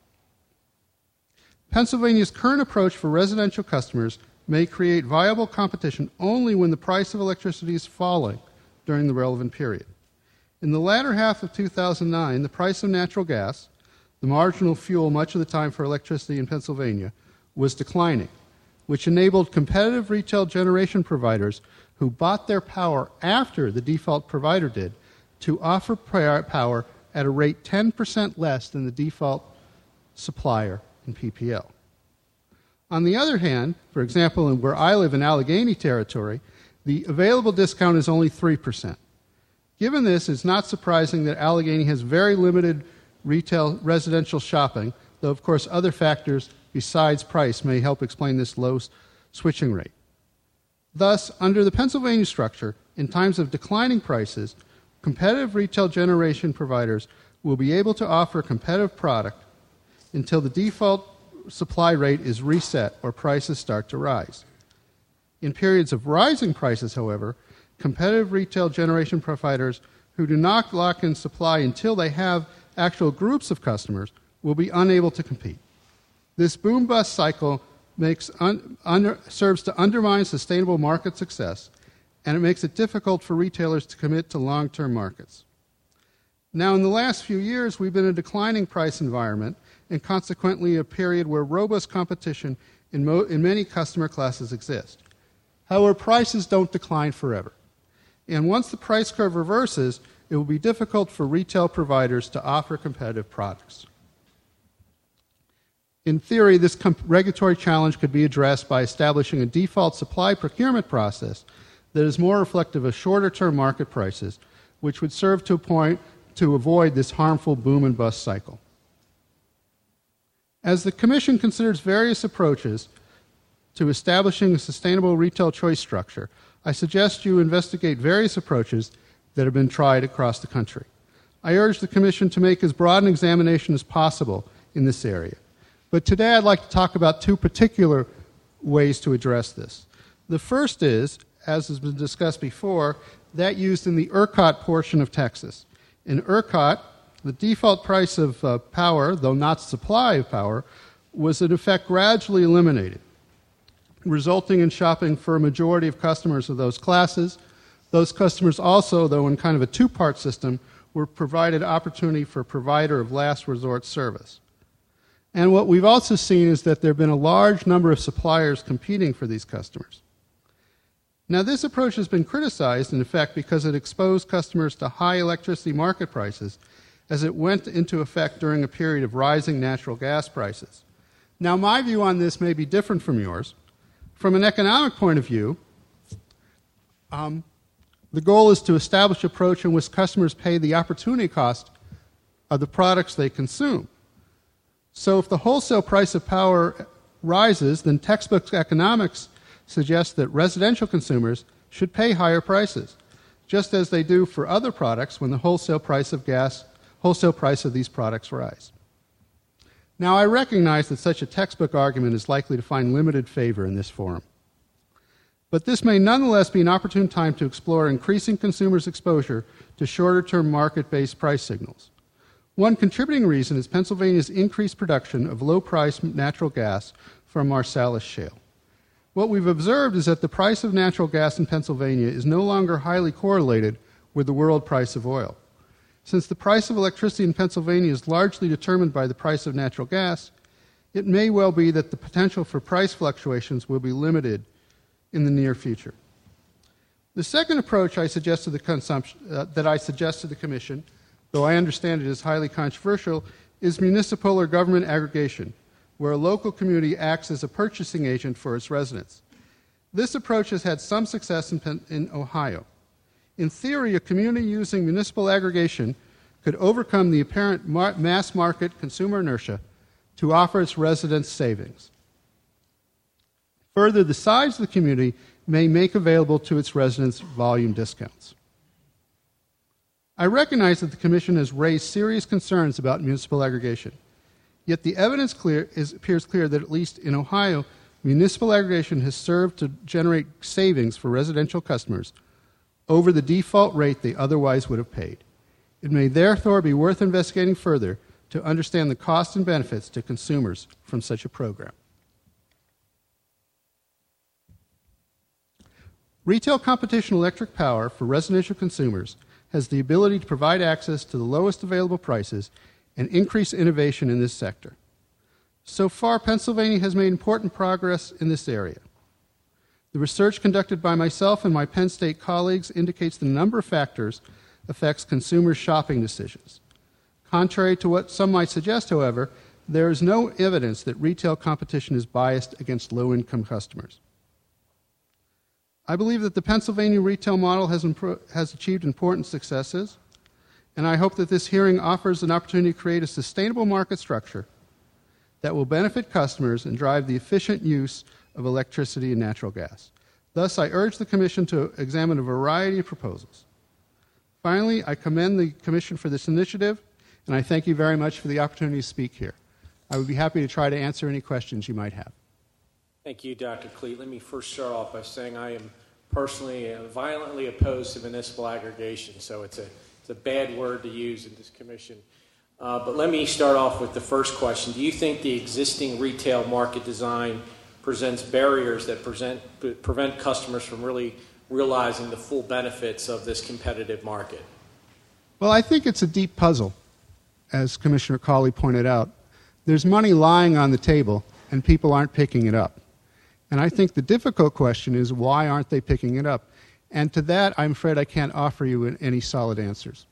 L: Pennsylvania's current approach for residential customers may create viable competition only when the price of electricity is falling during the relevant period. In the latter half of two thousand nine, the price of natural gas, the marginal fuel much of the time for electricity in Pennsylvania, was declining, which enabled competitive retail generation providers who bought their power after the default provider did to offer power at a rate ten percent less than the default supplier in P P L. On the other hand, for example, where I live in Allegheny territory, the available discount is only three percent. Given this, it's not surprising that Allegheny has very limited retail residential shopping, though of course other factors besides price may help explain this low switching rate. Thus, under the Pennsylvania structure, in times of declining prices, competitive retail generation providers will be able to offer a competitive product until the default supply rate is reset or prices start to rise. In periods of rising prices, however, competitive retail generation providers who do not lock in supply until they have actual groups of customers will be unable to compete. This boom-bust cycle makes un, under, serves to undermine sustainable market success, and it makes it difficult for retailers to commit to long-term markets. Now, in the last few years, we've been in a declining price environment and consequently a period where robust competition in, mo- in many customer classes exists. However, prices don't decline forever. And once the price curve reverses, it will be difficult for retail providers to offer competitive products. In theory, this comp- regulatory challenge could be addressed by establishing a default supply procurement process that is more reflective of shorter-term market prices, which would serve to a point to avoid this harmful boom and bust cycle. As the Commission considers various approaches to establishing a sustainable retail choice structure, I suggest you investigate various approaches that have been tried across the country. I urge the Commission to make as broad an examination as possible in this area. But today I'd like to talk about two particular ways to address this. The first is, as has been discussed before, that used in the ERCOT portion of Texas. In ERCOT, the default price of uh, power, though not supply of power, was in effect gradually eliminated, resulting in shopping for a majority of customers of those classes. Those customers also, though in kind of a two-part system, were provided opportunity for a provider of last resort service. And what we've also seen is that there have been a large number of suppliers competing for these customers. Now, this approach has been criticized, in effect, because it exposed customers to high electricity market prices as it went into effect during a period of rising natural gas prices. Now, my view on this may be different from yours. From an economic point of view, um, the goal is to establish an approach in which customers pay the opportunity cost of the products they consume. So if the wholesale price of power rises, then textbook economics suggests that residential consumers should pay higher prices, just as they do for other products when the wholesale price of gas wholesale price of these products rise. Now, I recognize that such a textbook argument is likely to find limited favor in this forum. But this may nonetheless be an opportune time to explore increasing consumers' exposure to shorter-term market-based price signals. One contributing reason is Pennsylvania's increased production of low-priced natural gas from Marcellus Shale. What we've observed is that the price of natural gas in Pennsylvania is no longer highly correlated with the world price of oil. Since the price of electricity in Pennsylvania is largely determined by the price of natural gas, it may well be that the potential for price fluctuations will be limited in the near future. The second approach I suggest to the consumption, uh, that I suggest to the Commission, though I understand it is highly controversial, is municipal or government aggregation, where a local community acts as a purchasing agent for its residents. This approach has had some success in, Pen- in Ohio. In theory, a community using municipal aggregation could overcome the apparent mar- mass market consumer inertia to offer its residents savings. Further, the size of the community may make available to its residents volume discounts. I recognize that the Commission has raised serious concerns about municipal aggregation, yet the evidence clear is, appears clear that at least in Ohio, municipal aggregation has served to generate savings for residential customers over the default rate they otherwise would have paid. It may therefore be worth investigating further to understand the costs and benefits to consumers from such a program. Retail competition electric power for residential consumers has the ability to provide access to the lowest available prices and increase innovation in this sector. So far, Pennsylvania has made important progress in this area. The research conducted by myself and my Penn State colleagues indicates the number of factors affects consumers' shopping decisions. Contrary to what some might suggest, however, there is no evidence that retail competition is biased against low-income customers. I believe that the Pennsylvania retail model has, impro- has achieved important successes, and I hope that this hearing offers an opportunity to create a sustainable market structure that will benefit customers and drive the efficient use of electricity and natural gas. Thus, I urge the Commission to examine a variety of proposals. Finally, I commend the Commission for this initiative, and I thank you very much for the opportunity to speak here. I would be happy to try to answer any questions you might have.
A: Thank you, Doctor Cleet. Let me first start off by saying I am personally uh, violently opposed to municipal aggregation, so it's a, it's a bad word to use in this commission. Uh, but let me start off with the first question. Do you think the existing retail market design presents barriers that present, prevent customers from really realizing the full benefits of this competitive market?
L: Well, I think it's a deep puzzle, as Commissioner Cawley pointed out. There's money lying on the table, and people aren't picking it up. And I think the difficult question is, why aren't they picking it up? And to that, I'm afraid I can't offer you any solid answers.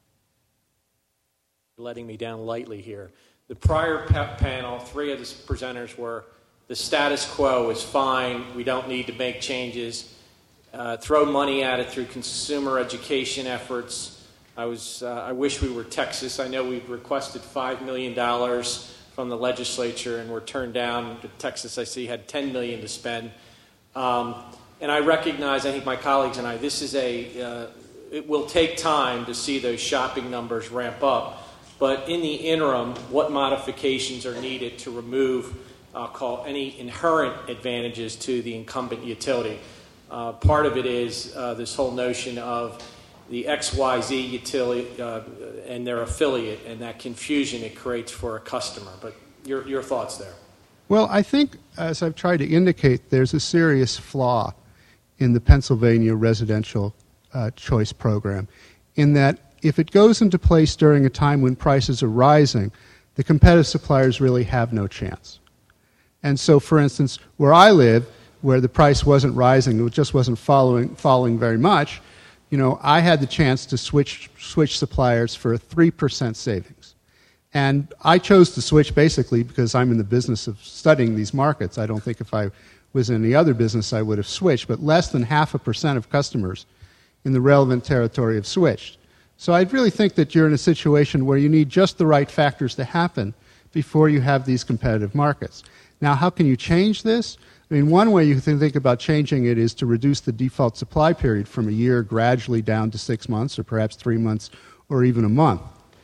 A: Letting me down lightly here. The prior pa- panel, three of the presenters were, the status quo is fine, we don't need to make changes, uh, throw money at it through consumer education efforts. I, was, uh, I wish we were Texas. I know we've requested five million dollars from the legislature and were turned down. Texas, I see, had ten million dollars to spend. Um, and I recognize, I think my colleagues and I, this is a, uh, it will take time to see those shopping numbers ramp up. But in the interim, what modifications are needed to remove, I'll call, any inherent advantages to the incumbent utility? Uh, part of it is uh, this whole notion of the X Y Z utility uh, and their affiliate and that confusion it creates for a customer. But your, your thoughts there?
L: Well, I think, as I've tried to indicate, there's a serious flaw in the Pennsylvania residential uh, choice program, in that if it goes into place during a time when prices are rising, the competitive suppliers really have no chance. And so, for instance, where I live, where the price wasn't rising, it just wasn't following, falling very much, you know, I had the chance to switch switch suppliers for a three percent savings. And I chose to switch basically because I'm in the business of studying these markets. I don't think if I was in any other business I would have switched, but less than half a percent of customers in the relevant territory have switched. So I really think that you're in a situation where you need just the right factors to happen before you have these competitive markets. Now, how can you change this? I mean, one way you can think about changing it is to reduce the default supply period from a year gradually down to six months or perhaps three months or even a month.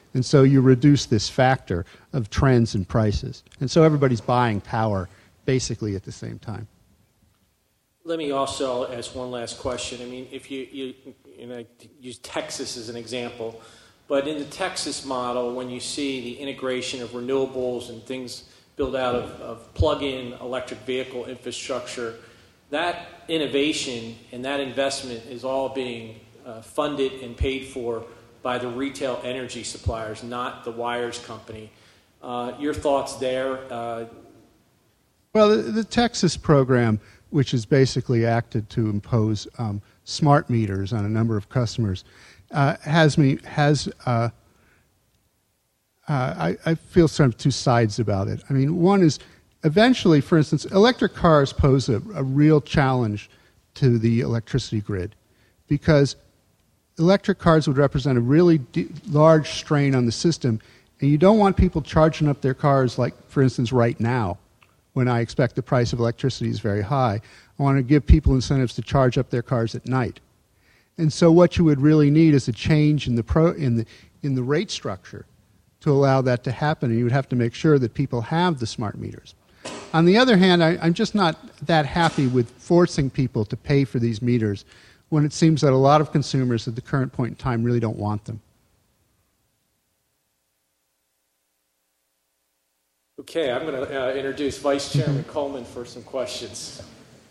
L: And so you reduce this factor of trends and prices. And so everybody's buying power basically at the same time.
A: Let me also ask one last question. I mean, if you, you, you know, use Texas as an example, but in the Texas model, when you see the integration of renewables and things built out of, of plug-in electric vehicle infrastructure, that innovation and that investment is all being uh, funded and paid for by the retail energy suppliers, not the wires company. Uh, your thoughts there? Uh,
L: well, the, the Texas program, which is basically acted to impose um, smart meters on a number of customers, uh, has me has uh, uh, I, I feel sort of two sides about it. I mean, one is eventually, for instance, electric cars pose a, a real challenge to the electricity grid because electric cars would represent a really d- large strain on the system, and you don't want people charging up their cars like, for instance, right now, when I expect the price of electricity is very high. I want to give people incentives to charge up their cars at night. And so what you would really need is a change in the pro, in the in the rate structure to allow that to happen, and you would have to make sure that people have the smart meters. On the other hand, I, I'm just not that happy with forcing people to pay for these meters when it seems that a lot of consumers at the current point in time really don't want them.
A: Okay, I'm going to uh, introduce Vice Chairman Coleman for some questions.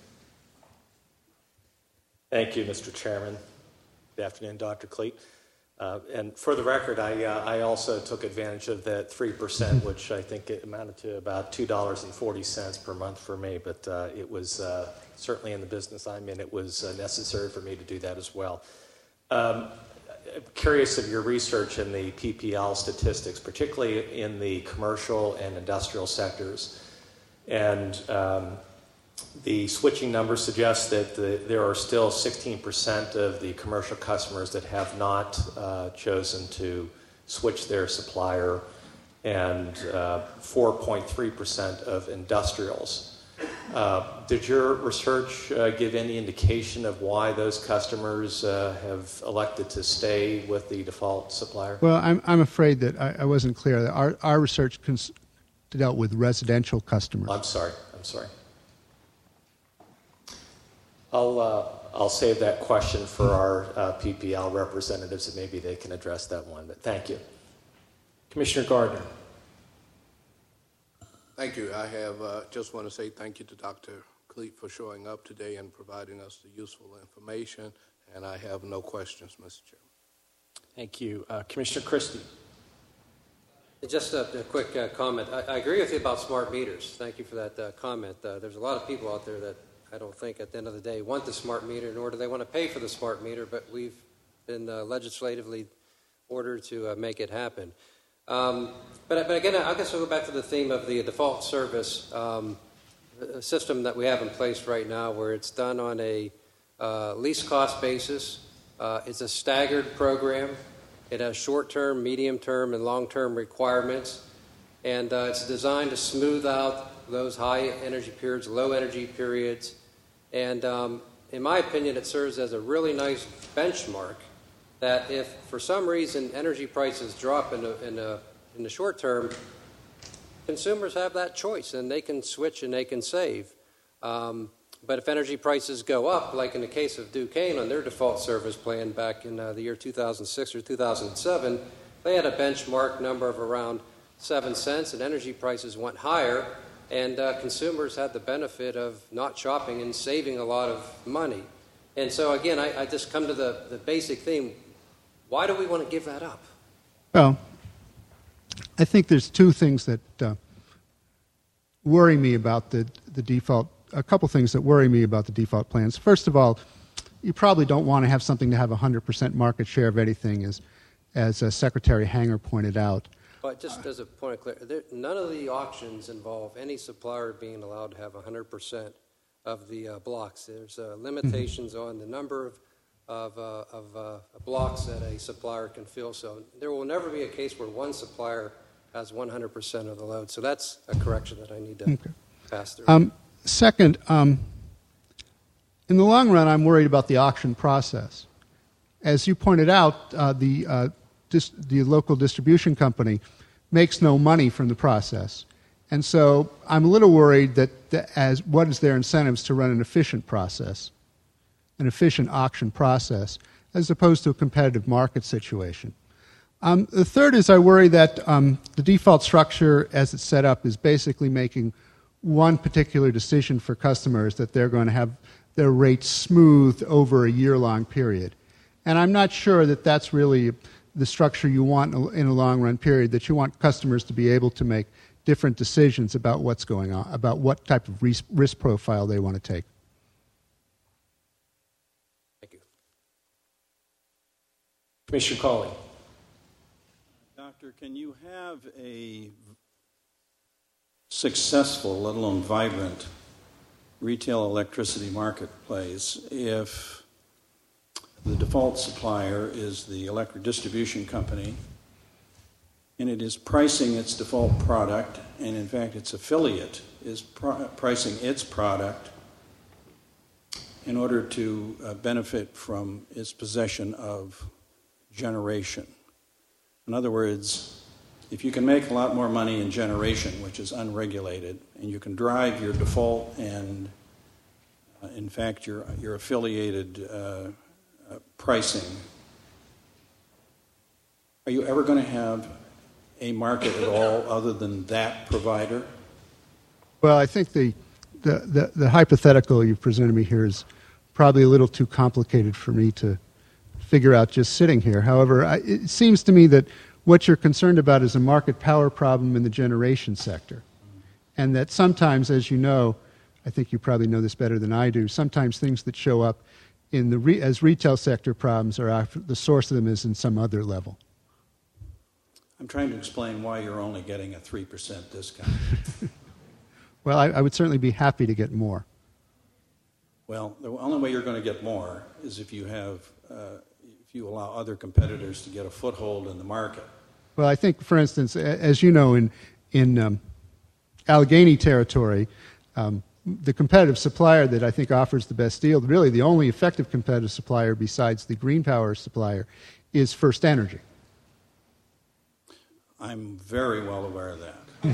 J: Thank you, Mister Chairman. Good afternoon, Doctor Cleet. Uh, and for the record, I, uh, I also took advantage of that three percent, which I think it amounted to about two dollars and forty cents per month for me, but uh, it was uh, certainly in the business I'm in, it was uh, necessary for me to do that as well. Um, I'm curious of your research in the P P L statistics, particularly in the commercial and industrial sectors. And um, the switching numbers suggest that the, there are still sixteen percent of the commercial customers that have not uh, chosen to switch their supplier, and uh, four point three percent of industrials. Uh, did your research uh, give any indication of why those customers uh, have elected to stay with the default supplier?
L: Well, I'm, I'm afraid that I, I wasn't clear. Our, our research cons- dealt with residential customers.
J: I'm sorry. I'm sorry. I'll, uh, I'll save that question for our uh, P P L representatives, and maybe they can address that one. But thank you.
A: Commissioner Gardner.
K: Thank you. I have uh, just want to say thank you to Doctor Cleet for showing up today and providing us the useful information, and I have no questions, Mister Chairman.
A: Thank you. Uh, Commissioner Christie.
I: Just a, a quick uh, comment. I, I agree with you about smart meters. Thank you for that uh, comment. Uh, there's a lot of people out there that I don't think at the end of the day want the smart meter, nor do they want to pay for the smart meter, but we've been uh, legislatively ordered to uh, make it happen. Um, but, but again, I guess I'll go back to the theme of the default service um, system that we have in place right now, where it's done on a uh, least cost basis. Uh, it's a staggered program. It has short-term, medium-term, and long-term requirements, and uh, it's designed to smooth out those high energy periods, low energy periods, and um, in my opinion, it serves as a really nice benchmark that if for some reason energy prices drop in, a, in, a, in the short term, consumers have that choice and they can switch and they can save. Um, but if energy prices go up, like in the case of Duquesne on their default service plan back in uh, the year two thousand six or two thousand seven, they had a benchmark number of around seven cents and energy prices went higher, and uh, consumers had the benefit of not shopping and saving a lot of money. And so again, I, I just come to the, the basic theme. Why do we want to give that up?
L: Well, I think there's two things that uh, worry me about the, the default, a couple things that worry me about the default plans. First of all, you probably don't want to have something to have one hundred percent market share of anything, as, as uh, Secretary Hanger pointed out.
I: But just as a point of clarity, none of the auctions involve any supplier being allowed to have one hundred percent of the uh, blocks. There's uh, limitations mm-hmm. on the number of of, uh, of uh, blocks that a supplier can fill. So there will never be a case where one supplier has one hundred percent of the load. So that's a correction that I need to okay. pass through.
L: Um, second, um, in the long run, I'm worried about the auction process. As you pointed out, uh, the uh, dis- the local distribution company makes no money from the process. And so I'm a little worried that the, as what is their incentives to run an efficient process, an efficient auction process, as opposed to a competitive market situation. Um, the third is I worry that um, the default structure as it's set up is basically making one particular decision for customers that they're going to have their rates smoothed over a year-long period. And I'm not sure that that's really the structure you want in a long-run period, that you want customers to be able to make different decisions about what's going on, about what type of risk, risk profile they want to take.
A: Thank you. Commissioner Cawley.
H: Doctor, can you have a successful, let alone vibrant, retail electricity marketplace if the default supplier is the electric distribution company and it is pricing its default product, and in fact its affiliate is pr- pricing its product in order to uh, benefit from its possession of generation? In other words, if you can make a lot more money in generation, which is unregulated, and you can drive your default and, uh, in fact, your, your affiliated uh, uh, pricing, are you ever going to have a market at all other than that provider?
L: Well, I think the, the, the, the hypothetical you've presented me here is probably a little too complicated for me to figure out just sitting here. However, I, it seems to me that what you're concerned about is a market power problem in the generation sector. And that sometimes, as you know, I think you probably know this better than I do, sometimes things that show up in the re- as retail sector problems are after, the source of them is in some other level.
H: I'm trying to explain why you're only getting a three percent discount.
L: Well, I, I would certainly be happy to get more.
H: Well, the only way you're going to get more is if you have, uh, if you allow other competitors to get a foothold in the market.
L: Well, I think, for instance, as you know, in in um, Allegheny territory, um, the competitive supplier that I think offers the best deal, really the only effective competitive supplier besides the green power supplier, is First Energy.
H: I'm very well aware of that.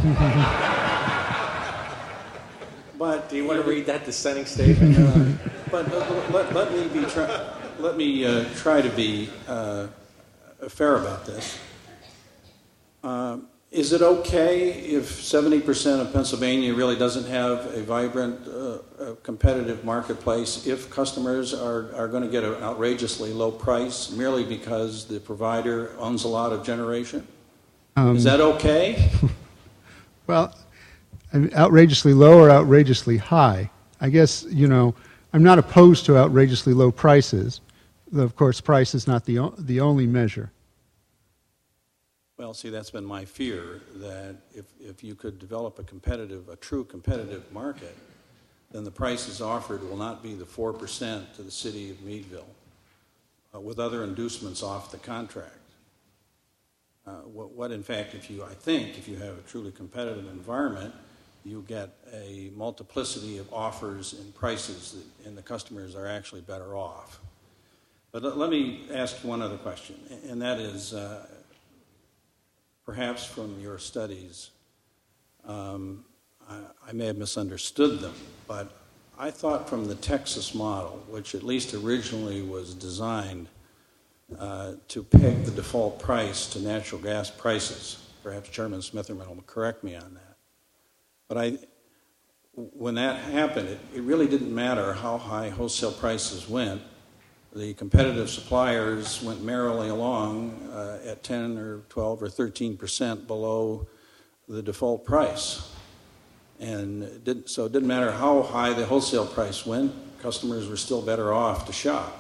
H: But
A: do you want to read that dissenting statement?
H: Uh, but uh, let, let me be try, let me uh, try to be uh, fair about this. Uh, is it okay if seventy percent of Pennsylvania really doesn't have a vibrant, uh, a competitive marketplace if customers are, are going to get an outrageously low price merely because the provider owns a lot of generation? Um, is that okay?
L: Well, I mean, outrageously low or outrageously high? I guess, you know, I'm not opposed to outrageously low prices. Though, of course, price is not the, o- the only measure.
H: Well, see, that's been my fear, that if, if you could develop a competitive, a true competitive market, then the prices offered will not be the four percent to the city of Meadville, uh, with other inducements off the contract. Uh, what, what, in fact, if you, I think, if you have a truly competitive environment, you get a multiplicity of offers and prices, that, and the customers are actually better off. But let, let me ask you one other question, and that is, uh, perhaps from your studies, um, I, I may have misunderstood them, but I thought from the Texas model, which at least originally was designed uh, to peg the default price to natural gas prices. Perhaps Chairman Smitherman will correct me on that. But I, when that happened, it, it really didn't matter how high wholesale prices went. The competitive suppliers went merrily along uh, at ten or twelve or thirteen percent below the default price. And it didn't, so it didn't matter how high the wholesale price went, customers were still better off to shop.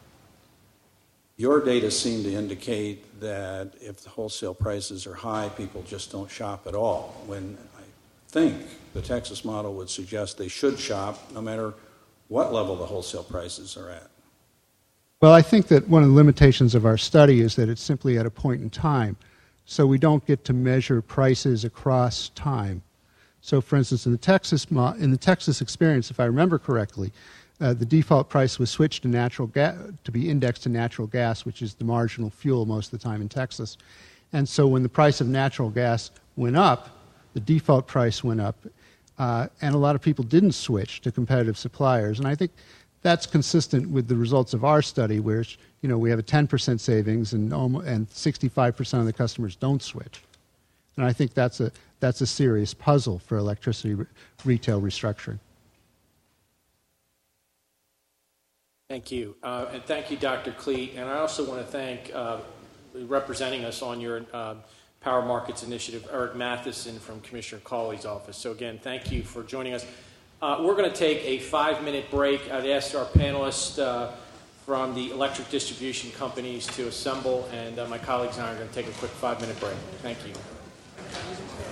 H: Your data seem to indicate that if the wholesale prices are high, people just don't shop at all, when I think the Texas model would suggest they should shop no matter what level the wholesale prices are at.
L: Well, I think that one of the limitations of our study is that it's simply at a point in time, so we don't get to measure prices across time. So, for instance, in the Texas mo- in the Texas experience, if I remember correctly, uh, the default price was switched to natural ga- to be indexed to natural gas, which is the marginal fuel most of the time in Texas. And so when the price of natural gas went up, the default price went up, uh, and a lot of people didn't switch to competitive suppliers. And I think that's consistent with the results of our study, where you know we have a ten percent savings and almost, and sixty-five percent of the customers don't switch. And I think that's a that's a serious puzzle for electricity re- retail restructuring.
A: Thank you. Uh, and thank you, Doctor Cleet. And I also want to thank uh, representing us on your uh, Power Markets Initiative, Eric Matheson from Commissioner Cawley's office. So again, thank you for joining us. Uh, we're going to take a five-minute break. I'd ask our panelists uh, from the electric distribution companies to assemble, and uh, my colleagues and I are going to take a quick five-minute break. Thank you.